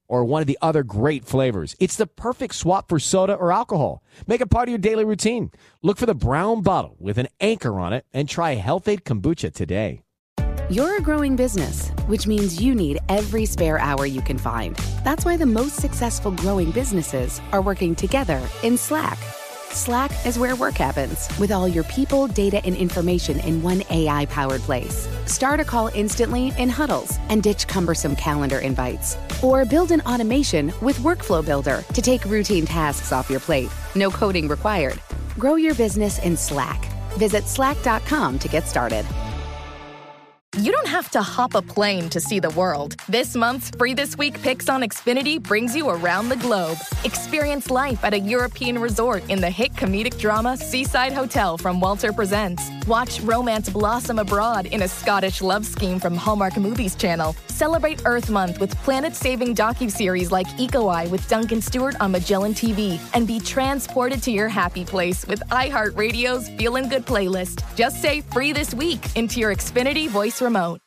Speaker 9: or one of the other great flavors. It's the perfect swap for soda or alcohol. Make it part of your daily routine. Look for the brown bottle with an anchor on it and try Health-Ade Kombucha today.
Speaker 3: You're a growing business, which means you need every spare hour you can find. That's why the most successful growing businesses are working together in Slack. Slack is where work happens, with all your people, data, and information in one A I-powered place. Start a call instantly in huddles and ditch cumbersome calendar invites. Or build an automation with Workflow Builder to take routine tasks off your plate. No coding required. Grow your business in Slack. Visit slack dot com to get started.
Speaker 10: You don't have to hop a plane to see the world. This month's Free This Week Picks on Xfinity brings you around the globe. Experience life at a European resort in the hit comedic drama Seaside Hotel from Walter Presents. Watch romance blossom abroad in a Scottish love scheme from Hallmark Movies Channel. Celebrate Earth Month with planet-saving docuseries like Eco Eye with Duncan Stewart on Magellan T V. And be transported to your happy place with iHeartRadio's Feelin' Good playlist. Just say Free This Week into your Xfinity voice remote.